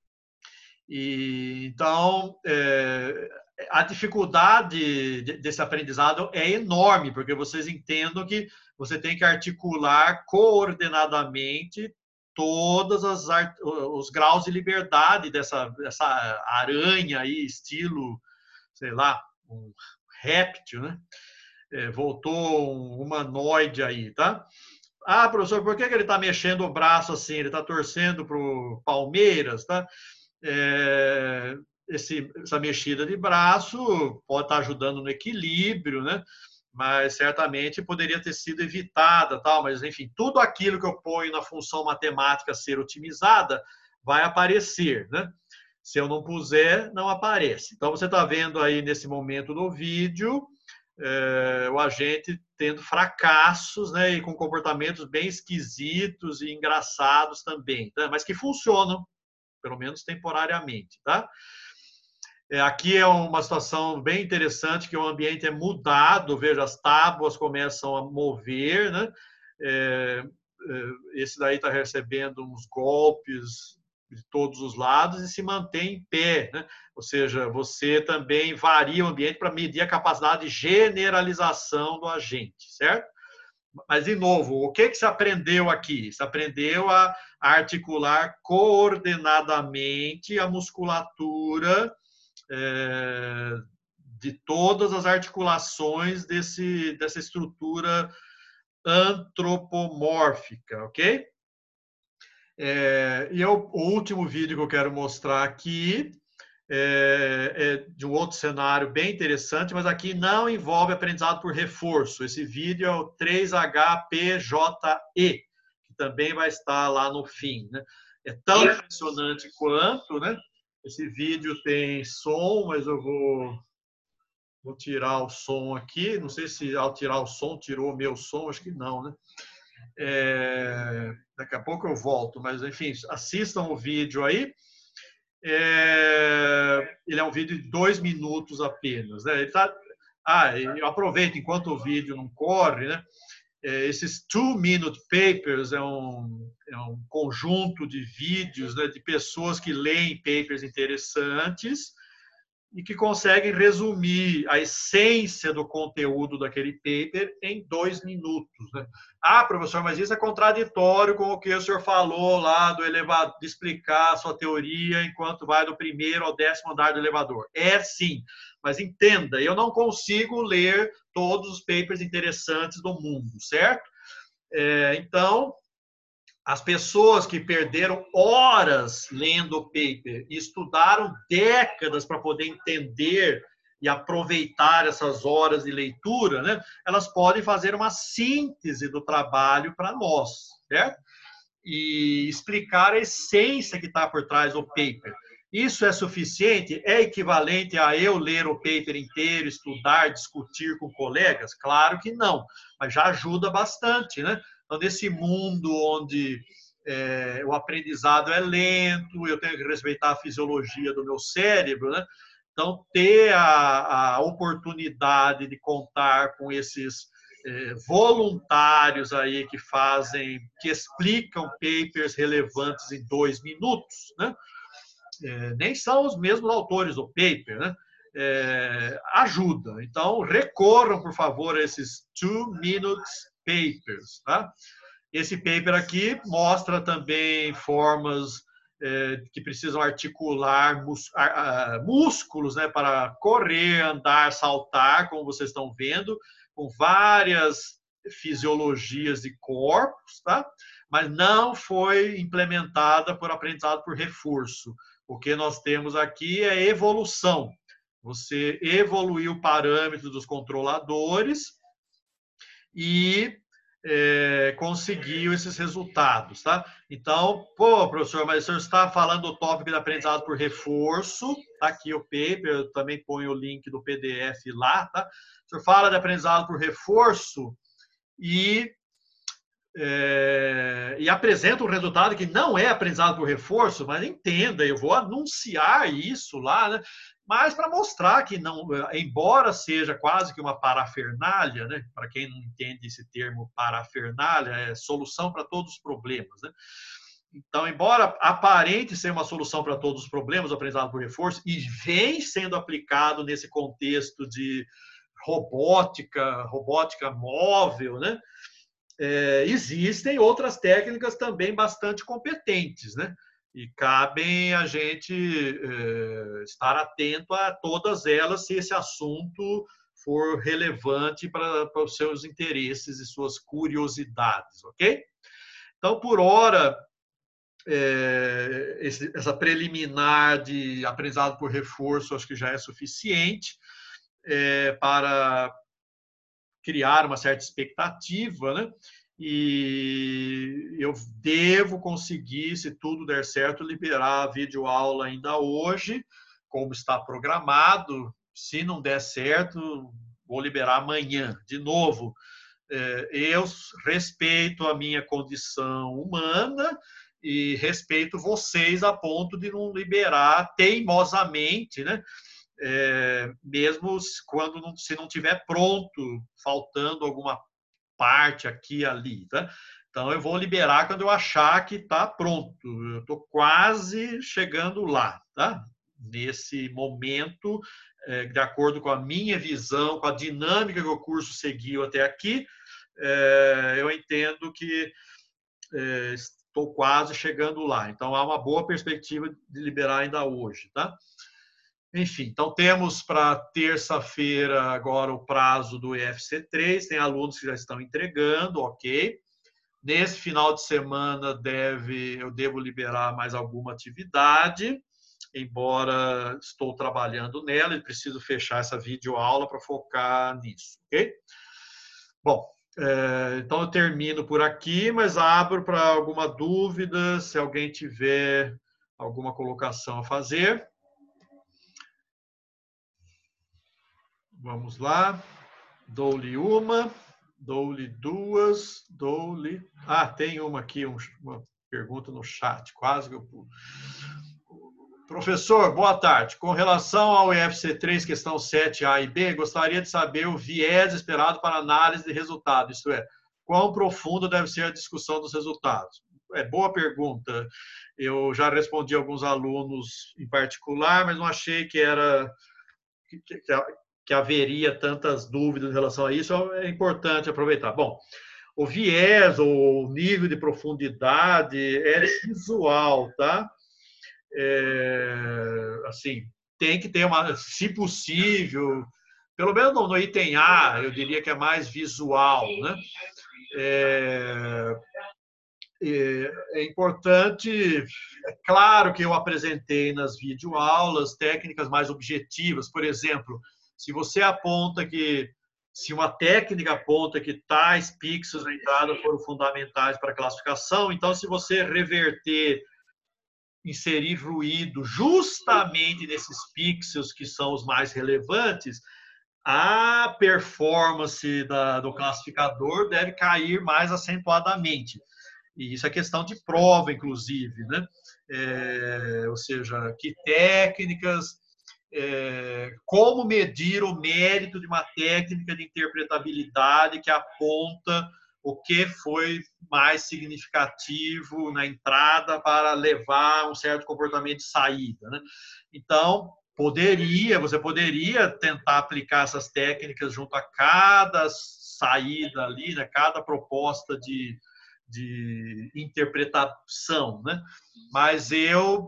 Speaker 1: E, então, é, a dificuldade desse aprendizado é enorme, porque vocês entendam que você tem que articular coordenadamente todos as, os graus de liberdade dessa, dessa aranha aí, estilo, sei lá, um réptil, né? É, voltou um humanoide aí, tá? Ah, professor, por que ele está mexendo o braço assim? Ele está torcendo para o Palmeiras, tá? É, esse, essa mexida de braço pode estar ajudando no equilíbrio, né? Mas certamente poderia ter sido evitada, tal. Mas enfim, tudo aquilo que eu ponho na função matemática ser otimizada vai aparecer, né? Se eu não puser, não aparece. Então você está vendo aí nesse momento do vídeo é, o agente tendo fracassos, né? E com comportamentos bem esquisitos e engraçados também, tá? Mas que funcionam, pelo menos temporariamente, tá? É, aqui é uma situação bem interessante, que o ambiente é mudado, veja, as tábuas começam a mover, né? É, é, esse daí está recebendo uns golpes de todos os lados e se mantém em pé, né? Ou seja, você também varia o ambiente para medir a capacidade de generalização do agente, certo? Mas, de novo, o que, que se aprendeu aqui? Se aprendeu a articular coordenadamente a musculatura é, de todas as articulações desse, dessa estrutura antropomórfica, ok? É, e eu, o último vídeo que eu quero mostrar aqui é, é de um outro cenário bem interessante, mas aqui não envolve aprendizado por reforço. Esse vídeo é o três H P J E, que também vai estar lá no fim, né? É tão impressionante quanto, né? Esse vídeo tem som, mas eu vou, vou tirar o som aqui. Não sei se ao tirar o som tirou o meu som, acho que não, né? É, daqui a pouco eu volto, mas enfim, assistam o vídeo aí. É, ele é um vídeo de dois minutos apenas, né? Ele tá, ah, eu aproveito enquanto o vídeo não corre, né? Esses two-minute papers é um, é um conjunto de vídeos, né, de pessoas que leem papers interessantes e que conseguem resumir a essência do conteúdo daquele paper em dois minutos. Né? Ah, professor, mas isso é contraditório com o que o senhor falou lá do elevador, de explicar a sua teoria enquanto vai do primeiro ao décimo andar do elevador. É sim, mas entenda, eu não consigo ler todos os papers interessantes do mundo, certo? É, então, as pessoas que perderam horas lendo o paper e estudaram décadas para poder entender e aproveitar essas horas de leitura, né, elas podem fazer uma síntese do trabalho para nós, certo? E explicar a essência que está por trás do paper. Isso é suficiente? É equivalente a eu ler o paper inteiro, estudar, discutir com colegas? Claro que não, mas já ajuda bastante, né? Então, nesse mundo onde é, o aprendizado é lento, eu tenho que respeitar a fisiologia do meu cérebro, né? Então, ter a, a oportunidade de contar com esses é, voluntários aí que fazem, que explicam papers relevantes em dois minutos, né? É, nem são os mesmos autores do paper, né? É, ajuda. Então, recorram, por favor, a esses two-minute papers, tá? Esse paper aqui mostra também formas é, que precisam articular músculos, né, para correr, andar, saltar, como vocês estão vendo, com várias fisiologias de corpos, tá? Mas não foi implementada por aprendizado por reforço. O que nós temos aqui é evolução. Você evoluiu o parâmetro dos controladores e é, conseguiu esses resultados, tá? Então, pô, professor, mas o senhor está falando do tópico de aprendizado por reforço, tá aqui o paper, eu também ponho o link do P D F lá, tá? O senhor fala de aprendizado por reforço e É, e apresenta um resultado que não é aprendizado por reforço, mas entenda, eu vou anunciar isso lá, né? Mas para mostrar que não, embora seja quase que uma parafernália, né? Para quem não entende esse termo parafernália, é solução para todos os problemas, né? Então, embora aparente ser uma solução para todos os problemas, o aprendizado por reforço, e vem sendo aplicado nesse contexto de robótica, robótica móvel, né? É, existem outras técnicas também bastante competentes, né? E cabem a gente é, estar atento a todas elas se esse assunto for relevante para, para os seus interesses e suas curiosidades, ok? Então, por hora, é, esse, essa preliminar de aprendizado por reforço acho que já é suficiente é, para criar uma certa expectativa, né? E eu devo conseguir, se tudo der certo, liberar a videoaula ainda hoje, como está programado. Se não der certo, vou liberar amanhã. De novo, eu respeito a minha condição humana e respeito vocês a ponto de não liberar teimosamente, né? É, mesmo quando não, se não tiver pronto, faltando alguma parte aqui e ali, tá? Então eu vou liberar quando eu achar que está pronto. Eu estou quase chegando lá, tá? Nesse momento, é, de acordo com a minha visão, com a dinâmica que o curso seguiu até aqui, é, eu entendo que é, estou quase chegando lá. Então há uma boa perspectiva de liberar ainda hoje, tá? Enfim, então temos para terça-feira agora o prazo do E F C três, tem alunos que já estão entregando, ok. Nesse final de semana deve, eu devo liberar mais alguma atividade, embora estou trabalhando nela e preciso fechar essa videoaula para focar nisso, ok? Bom, é, então eu termino por aqui, mas abro para alguma dúvida, se alguém tiver alguma colocação a fazer. Vamos lá. Dou-lhe uma, dou-lhe duas, dou-lhe... Ah, tem uma aqui, uma pergunta no chat, quase que eu pulo. Professor, boa tarde. Com relação ao E F C três, questão sete A e B, gostaria de saber o viés esperado para análise de resultado, isto é, quão profunda deve ser a discussão dos resultados? É boa pergunta. Eu já respondi a alguns alunos em particular, mas não achei que era que, que, que haveria tantas dúvidas em relação a isso. É importante aproveitar. Bom, o viés ou o nível de profundidade é visual, tá? É, assim, tem que ter uma, se possível, pelo menos no item A, eu diria que é mais visual, né? É, é importante, é claro que eu apresentei nas videoaulas técnicas mais objetivas, por exemplo, se você aponta que, se uma técnica aponta que tais pixels na entrada foram fundamentais para a classificação, então se você reverter, inserir ruído justamente nesses pixels que são os mais relevantes, a performance da, do classificador deve cair mais acentuadamente. E isso é questão de prova, inclusive, né? É, ou seja, que técnicas, é, como medir o mérito de uma técnica de interpretabilidade que aponta o que foi mais significativo na entrada para levar um certo comportamento de saída, né? Então, poderia, você poderia tentar aplicar essas técnicas junto a cada saída ali, né? Cada proposta de, de interpretação, né? Mas eu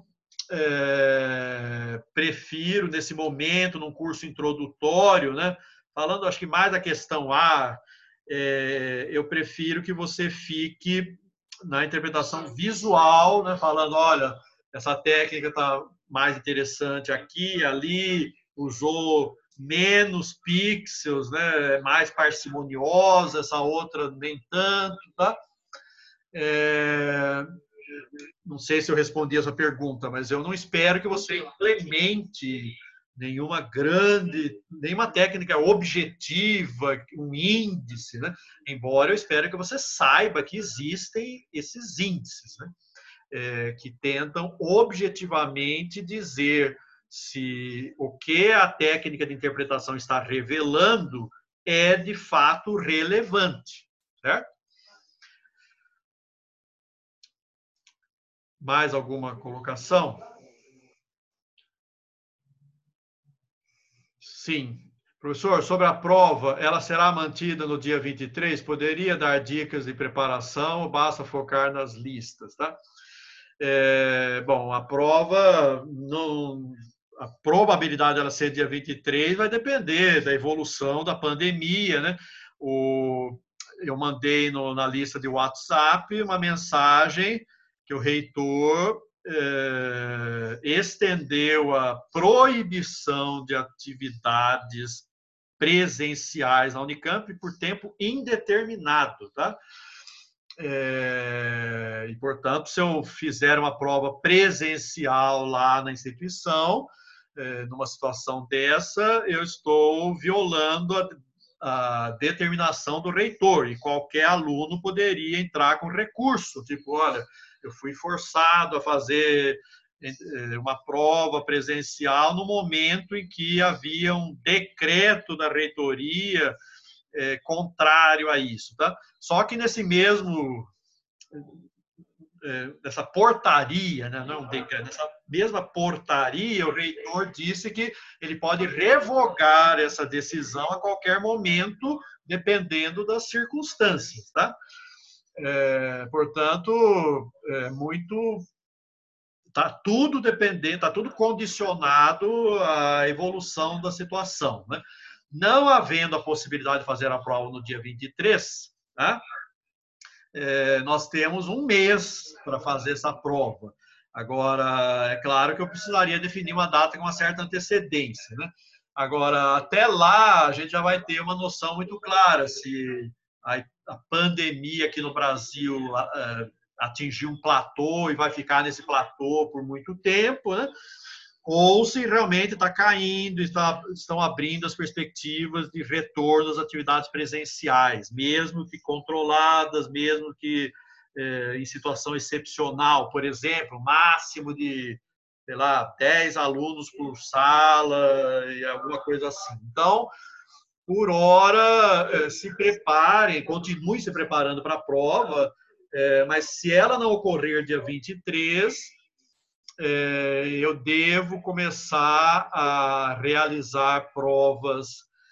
Speaker 1: é, prefiro, nesse momento, num curso introdutório, né? Falando, acho que mais da questão A, é, eu prefiro que você fique na interpretação visual, né? Falando, olha, essa técnica está mais interessante aqui, ali, usou menos pixels, né? Mais parcimoniosa, essa outra nem tanto, tá? É, não sei se eu respondi essa pergunta, mas eu não espero que você implemente nenhuma grande, nenhuma técnica objetiva, um índice, né? Embora eu espero que você saiba que existem esses índices, né? É, que tentam objetivamente dizer se o que a técnica de interpretação está revelando é de fato relevante, certo? Mais alguma colocação? Sim. Professor, sobre a prova, ela será mantida no dia vinte e três? Poderia dar dicas de preparação ou basta focar nas listas, tá? É, bom, a prova, não, a probabilidade dela ser dia vinte e três vai depender da evolução da pandemia, né? O, eu mandei no, na lista de WhatsApp uma mensagem que o reitor é, estendeu a proibição de atividades presenciais na Unicamp por tempo indeterminado, tá? É, e, portanto, se eu fizer uma prova presencial lá na instituição, é, numa situação dessa, eu estou violando a, a determinação do reitor, e qualquer aluno poderia entrar com recurso, tipo, olha, eu fui forçado a fazer uma prova presencial no momento em que havia um decreto da reitoria é, contrário a isso, tá? Só que nesse mesmo é, nessa portaria, né, não decreto, nessa mesma portaria, o reitor disse que ele pode revogar essa decisão a qualquer momento, dependendo das circunstâncias, tá? É, portanto, é muito tá tudo dependente, tá tudo condicionado à evolução da situação, né? Não havendo a possibilidade de fazer a prova no dia vinte e três, né? É, nós temos um mês para fazer essa prova. Agora, é claro que eu precisaria definir uma data com uma certa antecedência, né? Agora, até lá, a gente já vai ter uma noção muito clara se a, a pandemia aqui no Brasil uh, atingiu um platô e vai ficar nesse platô por muito tempo, né? Ou se realmente está caindo, está, estão abrindo as perspectivas de retorno às atividades presenciais, mesmo que controladas, mesmo que eh, em situação excepcional, por exemplo, máximo de, sei lá, dez alunos por sala e alguma coisa assim. Então, por hora, se preparem, continuem se preparando para a prova, mas se ela não ocorrer dia vinte e três, eu devo começar a realizar provas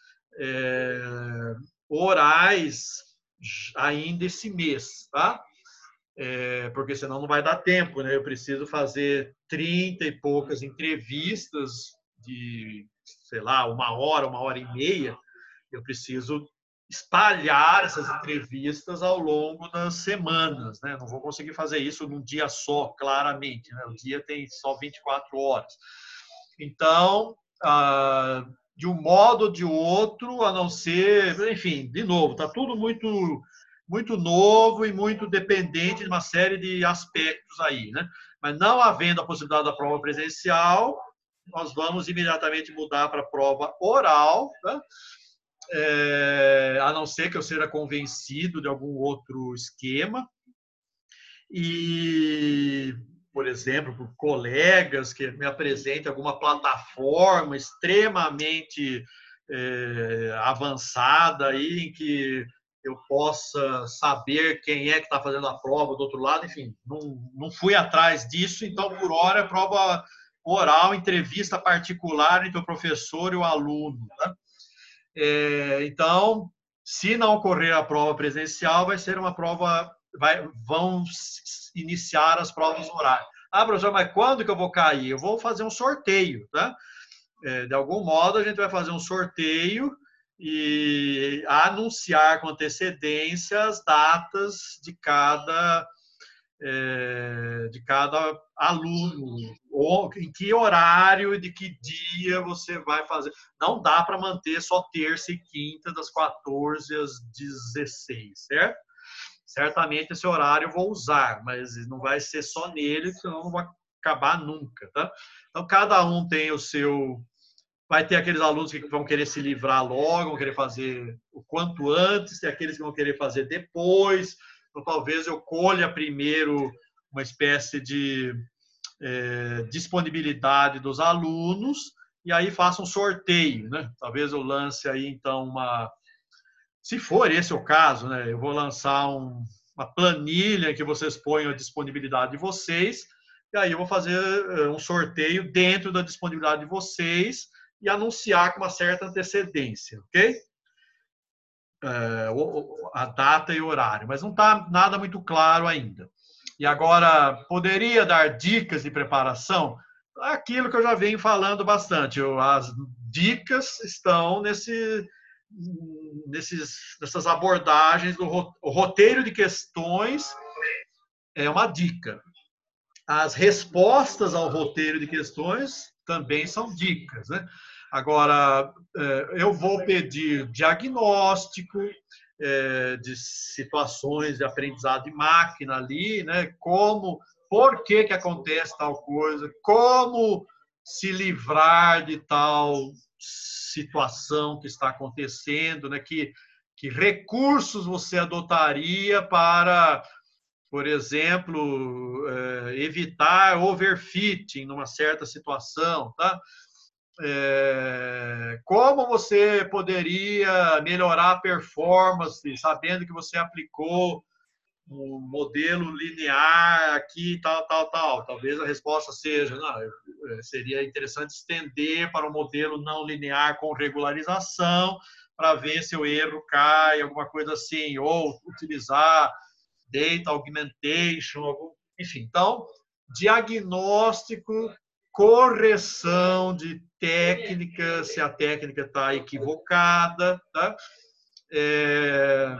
Speaker 1: orais ainda esse mês, tá? É, porque senão não vai dar tempo, né? Eu preciso fazer trinta e poucas entrevistas de, sei lá, uma hora, uma hora e meia. Eu preciso espalhar essas entrevistas ao longo das semanas, né? Não vou conseguir fazer isso num dia só, claramente, né? O dia tem só vinte e quatro horas. Então, ah, de um modo ou de outro, a não ser, enfim, de novo, está tudo muito muito novo e muito dependente de uma série de aspectos aí, né? Mas não havendo a possibilidade da prova presencial, nós vamos imediatamente mudar para a prova oral, né? É, a não ser que eu seja convencido de algum outro esquema. E, por exemplo, por colegas que me apresentem alguma plataforma extremamente é, avançada aí, em que eu possa saber quem é que está fazendo a prova do outro lado. Enfim, não, não fui atrás disso, então, por hora, é prova oral, entrevista particular entre o professor e o aluno. Né? É, então, se não ocorrer a prova presencial, vai ser uma prova, vai, vão iniciar as provas orais. Ah, professor, mas quando que eu vou cair? Eu vou fazer um sorteio, tá? É, de algum modo, a gente vai fazer um sorteio e anunciar com antecedência as datas de cada é, de cada aluno, ou em que horário e de que dia você vai fazer. Não dá para manter só terça e quinta, das quatorze às dezesseis, certo? Certamente esse horário eu vou usar, mas não vai ser só nele, senão não vai acabar nunca, tá? Então, cada um tem o seu. Vai ter aqueles alunos que vão querer se livrar logo, vão querer fazer o quanto antes, tem aqueles que vão querer fazer depois. Então, talvez eu colha primeiro uma espécie de é, disponibilidade dos alunos e aí faça um sorteio, né? Talvez eu lance aí, então, uma... Se for esse o caso, né? Eu vou lançar um, uma planilha que vocês ponham a disponibilidade de vocês e aí eu vou fazer um sorteio dentro da disponibilidade de vocês e anunciar com uma certa antecedência, ok? É, a data e o horário, mas não está nada muito claro ainda. E agora, poderia dar dicas de preparação? Aquilo que eu já venho falando bastante. As dicas estão nesse, nesses, nessas abordagens do roteiro de questões. É uma dica. As respostas ao roteiro de questões também são dicas, né? Agora, eu vou pedir diagnóstico de situações de aprendizado de máquina ali, né? Como, por que que acontece tal coisa, como se livrar de tal situação que está acontecendo, né? Que, que recursos você adotaria para, por exemplo, evitar overfitting numa certa situação, tá? É, como você poderia melhorar a performance sabendo que você aplicou um modelo linear aqui, tal, tal, tal? Talvez a resposta seja, não, seria interessante estender para um modelo não linear com regularização para ver se o erro cai, alguma coisa assim, ou utilizar data augmentation, algum, enfim. Então, diagnóstico, correção de técnica, se a técnica está equivocada, tá? É,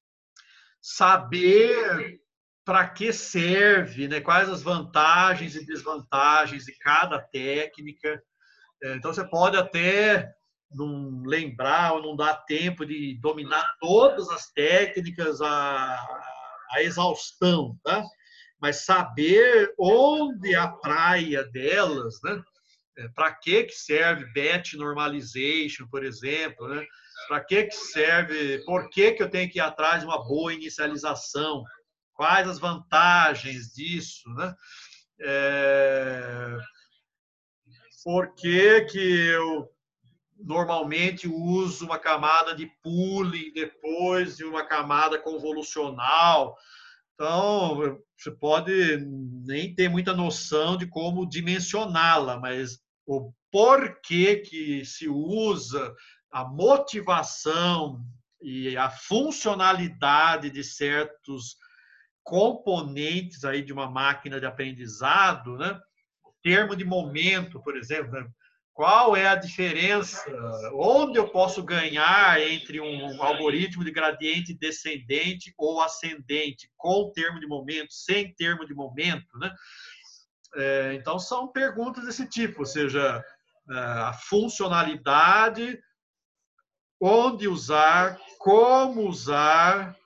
Speaker 1: saber para que serve, né? Quais as vantagens e desvantagens de cada técnica. Então, você pode até não lembrar ou não dar tempo de dominar todas as técnicas a, a exaustão, tá? Mas saber onde a praia delas, né? Para que que serve batch normalization, por exemplo, né? Para que que serve, por que que eu tenho que ir atrás de uma boa inicialização? Quais as vantagens disso, né? É... Por que que eu normalmente uso uma camada de pooling depois de uma camada convolucional. Então, você pode nem ter muita noção de como dimensioná-la, mas o porquê que se usa, a motivação e a funcionalidade de certos componentes aí de uma máquina de aprendizado, né? O termo de momento, por exemplo, né? Qual é a diferença? Onde eu posso ganhar entre um algoritmo de gradiente descendente ou ascendente, com termo de momento, sem termo de momento, né? É, então, são perguntas desse tipo, ou seja, a funcionalidade, onde usar, como usar,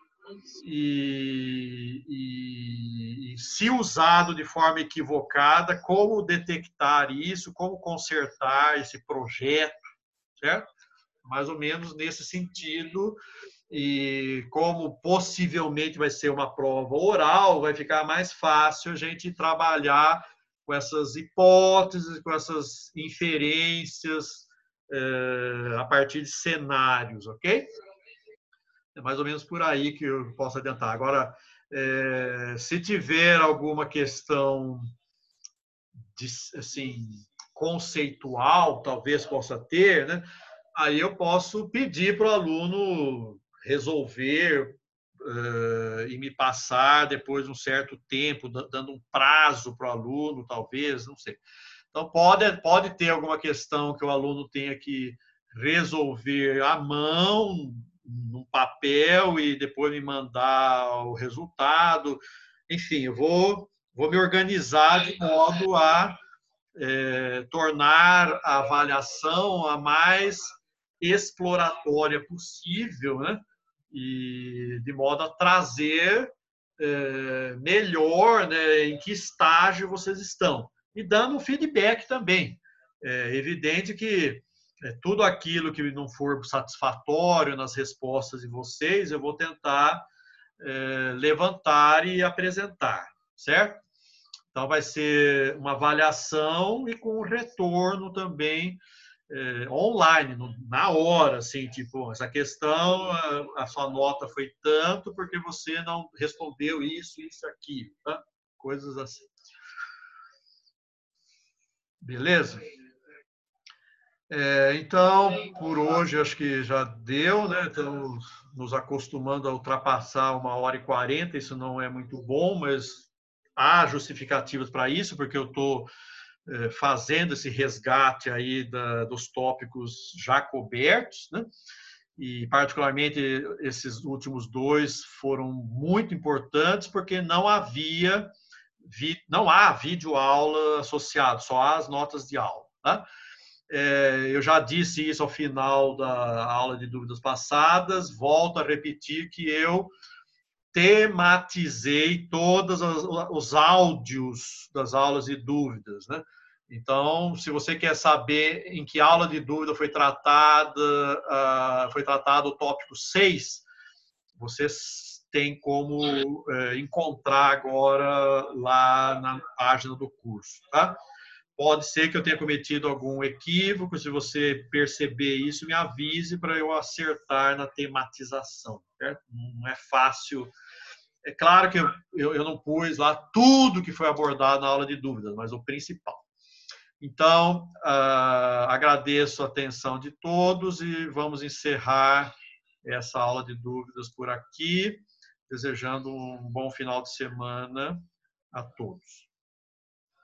Speaker 1: E, e, e, se usado de forma equivocada, como detectar isso, como consertar esse projeto, certo? Mais ou menos nesse sentido. E como possivelmente vai ser uma prova oral, vai ficar mais fácil a gente trabalhar com essas hipóteses, com essas inferências, é, a partir de cenários, ok? É mais ou menos por aí que eu posso adiantar. Agora, é, se tiver alguma questão de, assim, conceitual, talvez possa ter, né? Aí eu posso pedir para o aluno resolver uh, e me passar depois de um certo tempo, dando um prazo para o aluno, talvez, não sei. Então, pode, pode ter alguma questão que o aluno tenha que resolver à mão, no papel, e depois me mandar o resultado. Enfim, eu vou, vou me organizar de modo a é, tornar a avaliação a mais exploratória possível, né? E de modo a trazer é, melhor, né, em que estágio vocês estão. E dando um feedback também. É evidente que é, tudo aquilo que não for satisfatório nas respostas de vocês, eu vou tentar é, levantar e apresentar, certo? Então, vai ser uma avaliação e com retorno também é, online, no, na hora, assim, tipo, essa questão, a, a sua nota foi tanto porque você não respondeu isso, isso, aquilo, tá? Coisas assim. Beleza? É, então, por hoje, acho que já deu, né? Estamos nos acostumando a ultrapassar uma hora e quarenta, isso não é muito bom, mas há justificativas para isso, porque eu estou é, fazendo esse resgate aí da, dos tópicos já cobertos, né? E, particularmente, esses últimos dois foram muito importantes, porque não havia, não há vídeo-aula associado, só há as notas de aula, tá? É, eu já disse isso ao final da aula de dúvidas passadas, volto a repetir que eu tematizei todos os áudios das aulas de dúvidas, né? Então, se você quer saber em que aula de dúvida foi tratada, uh, foi tratado o tópico seis, você tem como uh, encontrar agora lá na página do curso, tá? Pode ser que eu tenha cometido algum equívoco. Se você perceber isso, me avise para eu acertar na tematização, certo? Não é fácil. É claro que eu, eu, eu não pus lá tudo que foi abordado na aula de dúvidas, mas o principal. Então, uh, agradeço a atenção de todos e vamos encerrar essa aula de dúvidas por aqui, desejando um bom final de semana a todos.